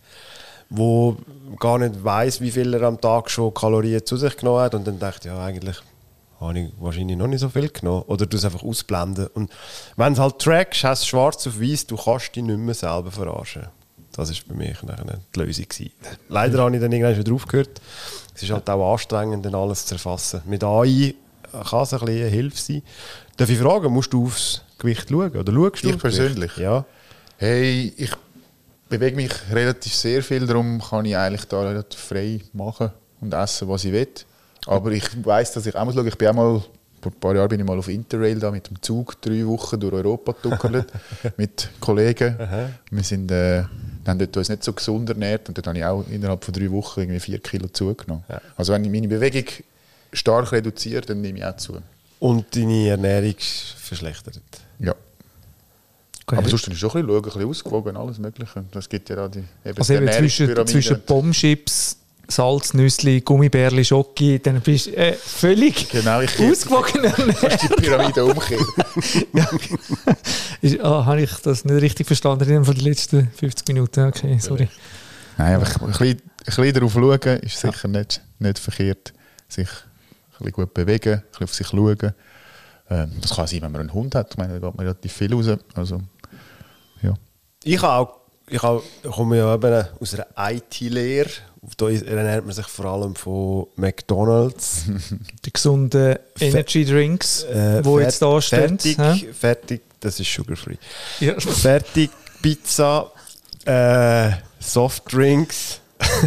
Wo gar nicht weiss, wie viel er am Tag schon Kalorien zu sich genommen hat und dann denkt, ja eigentlich habe ich wahrscheinlich noch nicht so viel genommen. Oder du es einfach ausblenden. Und wenn du es halt trackst, hast du schwarz auf weiß, du kannst dich nicht mehr selber verarschen. Das war bei mir nachher die Lösung gewesen. Leider habe ich dann irgendwann wieder aufgehört. Es ist halt auch anstrengend, dann alles zu erfassen. Mit A I kann es ein bisschen eine Hilfe sein. Darf ich fragen, musst du aufs Gewicht schauen? Oder schaust du Ich aufs persönlich? Gewicht? Ja. Hey, ich bewege mich relativ sehr viel, darum kann ich eigentlich da relativ frei machen und essen, was ich will. Aber ich weiss, dass ich auch muss schauen. Ich bin auch mal, vor ein paar Jahren bin ich mal auf Interrail da mit dem Zug drei Wochen durch Europa getuckert mit Kollegen. Wir sind, äh, haben dort uns nicht so gesund ernährt und dort habe ich auch innerhalb von drei Wochen irgendwie vier Kilo zugenommen. Ja. Also wenn ich meine Bewegung stark reduziere, dann nehme ich auch zu. Und deine Ernährung verschlechtert. Ja. Okay. Aber sonst ist es schon ein bisschen, schauen, ein bisschen ausgewogen, alles Mögliche. Es gibt ja da die eben also eben zwischen, zwischen Bombschips, Salznüssli, Gummibärli, Schoki, dann bist du äh, völlig genau, ich ausgewogen. Kannst die Pyramide umkehren. Ja. Ist, ah, habe ich das nicht richtig verstanden in den letzten fünfzig Minuten? Okay, sorry. Nein, einfach ein bisschen, ein bisschen darauf schauen ist sicher ja. nicht, nicht verkehrt. Sich ein bisschen gut bewegen, ein bisschen auf sich schauen. Ähm, das kann sein, wenn man einen Hund hat. Ich meine, da geht man relativ viel raus. Also, ja. Ich, auch, ich auch, komme ja eben aus einer I T-Lehre. Da ernährt man sich vor allem von McDonalds. Die gesunden Energy Drinks, äh, die jetzt da stehen. Fertig, ja? fertig, das ist sugar-free. Ja. Fertig, Pizza, äh, Softdrinks.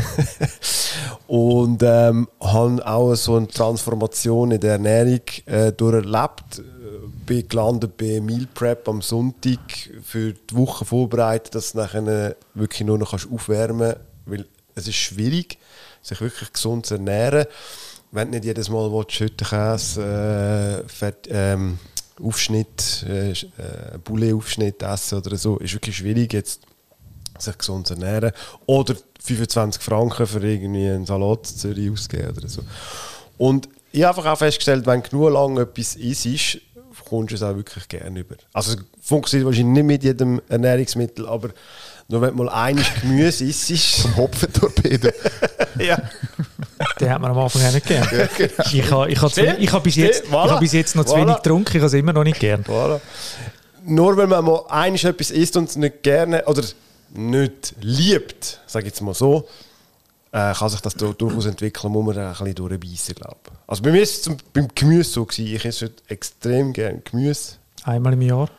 Und ähm, haben auch so eine Transformation in der Ernährung äh, durcherlebt. Bin gelandet bei Meal Prep am Sonntag für die Woche vorbereitet, dass du nachher wirklich nur noch aufwärmen kannst. Weil es ist schwierig, sich wirklich gesund zu ernähren. Wenn du nicht jedes Mal Schüttenkäse, äh, Fett, ähm, Aufschnitt, äh, Boulet-Aufschnitt essen oder so, ist wirklich schwierig, jetzt sich gesund zu ernähren. Oder fünfundzwanzig Franken für irgendwie einen Salat in Zürich ausgeben oder so. Und ich habe einfach auch festgestellt, wenn du genug lang etwas isst, kommst du es auch wirklich gerne über. Also es funktioniert wahrscheinlich nicht mit jedem Ernährungsmittel, aber nur wenn du mal ein Gemüse isst. Vom Hopfentorpedo. Ja. Den hat man am Anfang auch nicht gern. Ja, genau. Ich habe ich ha ich ha bis, jetzt, voilà. ich ha bis jetzt noch zu wenig voilà. getrunken, ich habe es immer noch nicht gern. Voilà. Nur wenn man mal einiges etwas isst und es nicht gerne oder nicht liebt, sage ich jetzt mal so, äh, kann sich das durchaus entwickeln, muss man ein bisschen durchbeissen, glaube ich. Also bei mir war es zum, beim Gemüse so gewesen. Ich esse extrem gerne Gemüse. Einmal im Jahr.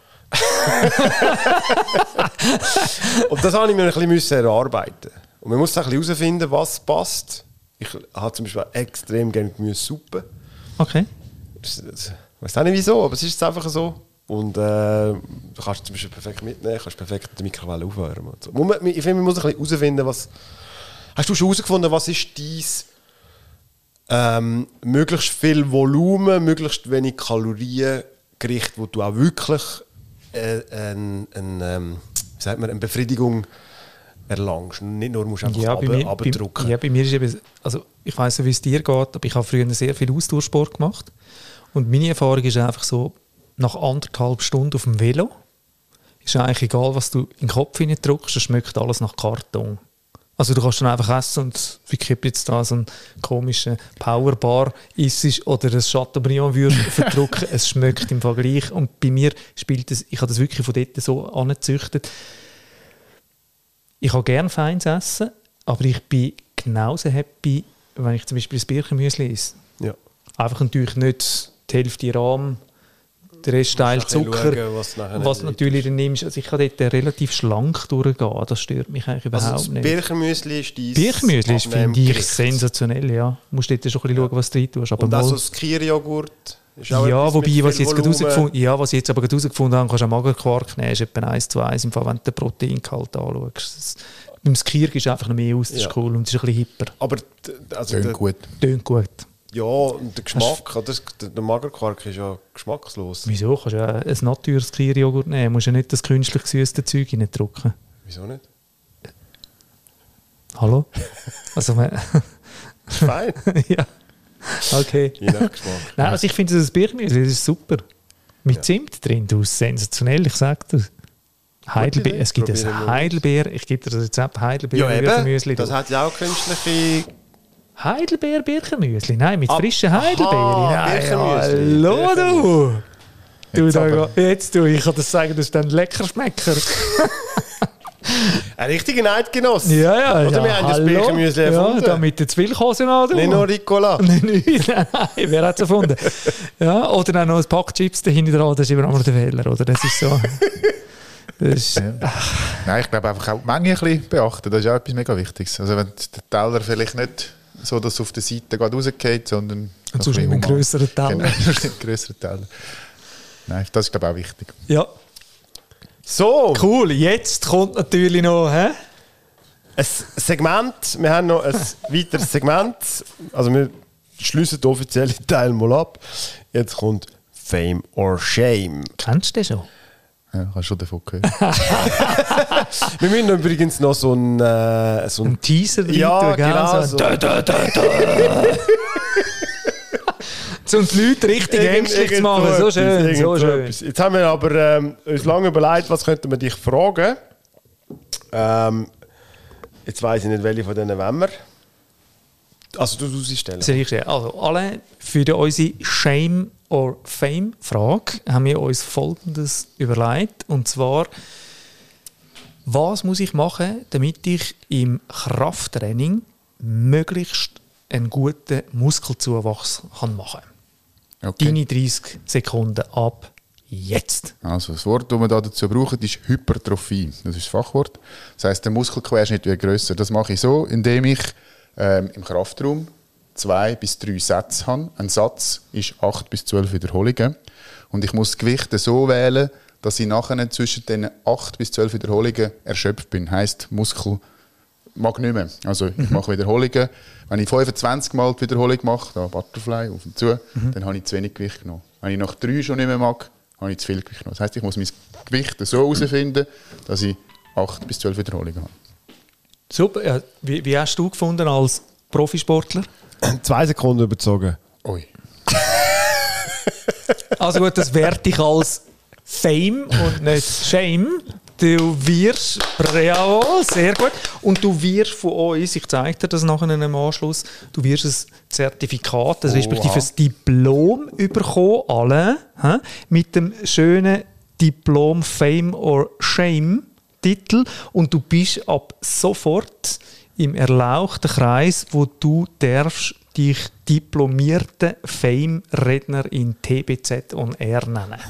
Und das habe ich mir ein bisschen erarbeiten. Und man muss ein bisschen herausfinden, was passt. Ich habe zum Beispiel extrem gerne Gemüsesuppe. Okay. Ich weiß auch nicht wieso, aber es ist einfach so. Und äh, du kannst zum Beispiel perfekt mitnehmen, kannst perfekt die Mikrowelle aufwärmen. Und so. Ich finde, man muss ein bisschen herausfinden, was... Hast du schon herausgefunden, was ist dein ähm, möglichst viel Volumen, möglichst wenig Kalorien Gericht, wo du auch wirklich äh, ein, ein, ähm, wie sagt man, eine Befriedigung erlangst. Nicht nur musst du einfach ja, runter, bei mir, runterdrücken. Bei, ja, bei mir ist eben, also ich weiss nicht, wie es dir geht, aber ich habe früher sehr viel Ausdauersport gemacht. Und meine Erfahrung ist einfach so, nach anderthalb Stunden auf dem Velo ist eigentlich egal, was du in den Kopf hineindrückst, es schmeckt alles nach Karton. Also du kannst dann einfach essen und wie ich jetzt da so einen komischen Powerbar isst oder ein Chateaubriand verdrücken, es schmeckt im Vergleich. Und bei mir spielt das, ich habe das wirklich von dort so angezüchtet. Ich habe gerne feines Essen, aber ich bin genauso happy, wenn ich zum Beispiel ein Birchenmüsli esse. Ja. Einfach natürlich nicht die Hälfte Rahm, der Rest Teil Zucker, schauen, was, was natürlich dann nimmst. Also ich kann dort relativ schlank durchgehen, das stört mich eigentlich überhaupt also das nicht. Birchenmüsli ist dein Birchenmüsli ist, finde ich, Gericht. Sensationell, ja. Du musst dort schon ein bisschen schauen, was du rein tust. Aber und mal, auch so das Kierjoghurt ist auch ja, etwas wobei, mit was viel ich, jetzt gerade Volumen. herausgefunden, ja, was ich jetzt aber gerade herausgefunden habe, kannst du auch Magerquark nehmen, ist etwa eins zu eins, im Fall, wenn du den Proteingehalt anschaust. Das, beim Skier ist einfach noch mehr aus, das Ja. ist cool und es ist ein bisschen hipper. Aber d- also Tönt der, gut. Tönt gut. ja, und der Geschmack, oder? Der, der Magerquark ist ja geschmackslos. Wieso? Kannst du ja ein natürliches Kierjoghurt nehmen, du musst ja nicht das künstlich gesüßte Zeug reindrücken. Wieso nicht? Hallo? Also, man, Fein. ja. Okay. Je nach Geschmack. Nein, also ich finde das Birchenmüsli, das ist super. Mit Ja. Zimt drin, du, sensationell, ich sag das. Heidelbeer, Idee. es gibt Probieren ein wir Heidelbeer, ich gebe dir das Rezept, Heidelbeer Ja, eben. Birchenmüsli. Das du. hat ja auch künstliche... Heidelbeer Birchenmüsli, nein, mit Ab- frischen Heidelbeeren. Aha, Nein, Birchenmüsli. hallo du! Du, Jetzt da, aber. jetzt du, ich kann das sagen, das ist dann lecker Schmecker. Ein richtiger Neidgenoss. Ja, ja, Oder ja. wir haben das hallo. Birchenmüsli erfunden. Ja, da mit der Zwiebelkäse an. du. Nicht nur Ricola. Nein, nein, nein, wer hat es erfunden? Ja, oder dann noch ein Pack Chips dahinter dran, das ist immer noch der Fehler, oder? Das ist so. Das ist, Ja. Nein, ich glaube einfach auch die Menge ein bisschen beachten, das ist auch etwas mega Wichtiges. Also wenn der Teller vielleicht nicht so, dass es auf der Seite gerade rausgeht, sondern und so sonst ein mit einem bisschen grösseren Teller. Genau, sonst ein grösserer Teller. Nein, das ist glaube ich auch wichtig. Ja, So, cool. Jetzt kommt natürlich noch, hä? ein Segment. Wir haben noch ein weiteres Segment. Also wir schließen den offiziellen Teil mal ab. Jetzt kommt Fame or Shame. Kennst du den schon? Ja, hast du schon davon gehört. Wir müssen übrigens noch so ein... Äh, so ein Ein Teaser rein ja, tun, gell? genau. So, So. da, da, da, da. So, und die Leute richtig ängstlich zu machen. So schön, so schön. Etwas. Jetzt haben wir aber ähm, uns lange überlegt, was könnten wir dich fragen. Ähm, jetzt weiss ich nicht, welche von denen wollen wir. Also du musst sie stellen. Sehr schön. Also, alle für die, unsere Shame or Fame Frage haben wir uns Folgendes überlegt. Und zwar, was muss ich machen, damit ich im Krafttraining möglichst einen guten Muskelzuwachs kann machen kann? Okay. Deine dreißig Sekunden ab jetzt. Also das Wort, das wir da dazu brauchen, ist Hypertrophie. Das ist das Fachwort. Das heisst, der Muskelquerschnitt wird grösser. Das mache ich so, indem ich ähm, im Kraftraum zwei bis drei Sätze habe. Ein Satz ist acht bis zwölf Wiederholungen. Und ich muss das Gewicht so wählen, dass ich nachher zwischen den acht bis zwölf Wiederholungen erschöpft bin. Heisst, Muskel mag nicht mehr. Also ich mache Wiederholungen. Wenn ich fünfundzwanzig Mal die Wiederholung mache, da Butterfly auf und zu, mhm. dann habe ich zu wenig Gewicht genommen. Wenn ich nach drei schon nicht mehr mag, habe ich zu viel Gewicht genommen. Das heisst, ich muss mein Gewicht so herausfinden, dass ich acht bis zwölf Wiederholungen habe. Super. Ja, wie, wie hast du gefunden als Profisportler? Zwei Sekunden überzogen. Ui. Also gut, das werte ich als Fame und nicht Shame. Du wirst, jawohl, sehr gut. Und du wirst von uns, ich zeige dir das nachher im Anschluss, du wirst ein Zertifikat, das respektive ein Diplom bekommen, alle, hä? Mit dem schönen Diplom Fame or Shame Titel. Und du bist ab sofort im erlauchten Kreis, wo du darfst dich diplomierten Fame-Redner in T B Z on Air nennen.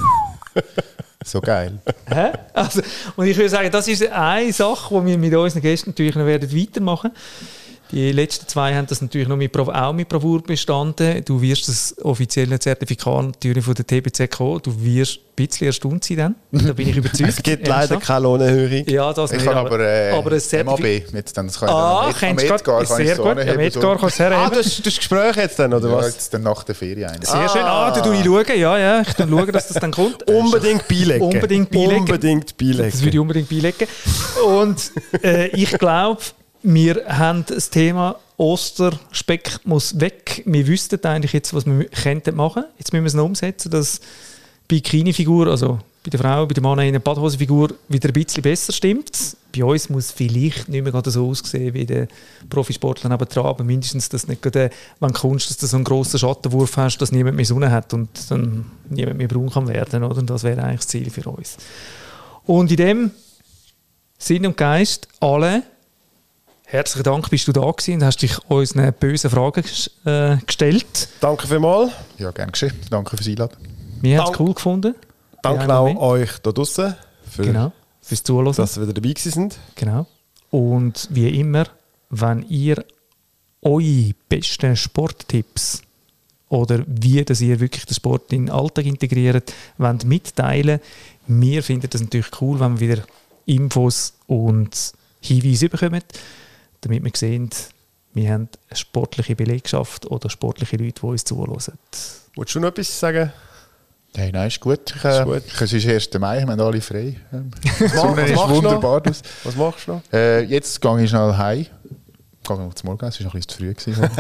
So geil. Hä? Also, und ich würde sagen, das ist eine Sache, die wir mit unseren Gästen natürlich noch werden weitermachen. Die letzten zwei haben das natürlich noch mit, auch mit Bravour bestanden. Du wirst das offizielle Zertifikat natürlich von der T B Z kommen. Du wirst ein bisschen erstaunt sein dann. Da bin ich überzeugt. Es gibt leider keine Lohnerhöhung. Ja, das Ich nicht, kann aber, äh, aber ein M A B jetzt dann, das kann ich Ah, dann am kennst du Edgar, gerade? kann ich Sehr so gut. Am anheben, Edgar so. kannst du Ah, herheben. das ist das Gespräch jetzt dann, oder Ja, was? jetzt dann nach der Ferien ein. Sehr schön. Ah, da schaue ich schauen. Ja, ja, ich schaue, dass das dann kommt. Unbedingt beilegen. Unbedingt beilegen. Unbedingt beilegen. Das würde ich unbedingt beilegen. Und äh, ich glaube, wir haben das Thema Osterspeck muss weg. Wir wüssten eigentlich jetzt, was wir könnten machen. Jetzt müssen wir es noch umsetzen, dass die Bikini-Figur, also bei der Frau, bei der Mann eine Badhosenfigur wieder ein bisschen besser stimmt. Bei uns muss vielleicht nicht mehr gerade so aussehen wie der Profisportler nebendran, aber mindestens, dass nicht gerade, wenn du kommst, dass du so einen grossen Schattenwurf hast, dass niemand mehr Sonne hat und dann niemand mehr braun kann werden. Oder? Und das wäre eigentlich das Ziel für uns. Und in dem Sinn und Geist alle herzlichen Dank, bist du da gewesen und hast dich unseren bösen Fragen äh, gestellt. Danke vielmals. Ja, gerne geschehen. Danke fürs Einladen. Wir haben es Dank. cool gefunden. Danke auch euch da draussen für Genau, fürs Zuhören. dass ihr wieder dabei gewesen sind. Genau. Und wie immer, wenn ihr eure besten Sporttipps oder wie dass ihr wirklich den Sport in den Alltag integriert, wollt mitteilen, wir finden das natürlich cool, wenn wir wieder Infos und Hinweise bekommen, damit wir sehen, wir haben eine sportliche Belegschaft oder sportliche Leute, die uns zuhören. Wolltest du noch etwas sagen? Hey, nein, ist gut. Ich, äh, Ist gut. Es ist erster Mai, wir haben alle frei. Die mach- Sonne was ist machst du wunderbar aus. Was machst du noch? Äh, jetzt gehe ich schnell heim. Gehe noch zum Morgen, es war noch ein bisschen zu früh gewesen.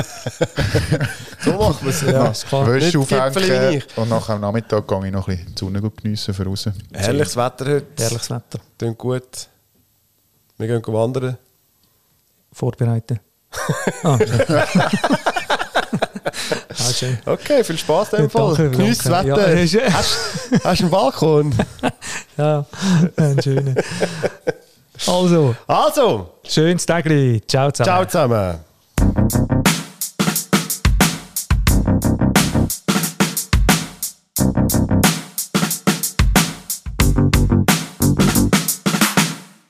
So machen wir es. Ja, ist klar. Wäsche Nicht Gipfeli wie aufhängen ich. und nachher am Nachmittag gehe ich noch ein bisschen die Sonne geniessen für raus. Herrliches Wetter heute. Herrliches Wetter. Klingt gut. Wir gehen wandern. Vorbereiten. Ah, okay. Ah, schön. Okay, viel Spaß in dem Fall. Danke, Genieß das danke. Wetter. Ja, ist- hast, hast du einen Balkon? Ja, ein schöner. Also, Also, schönes Tag. Ciao zusammen. ciao zusammen.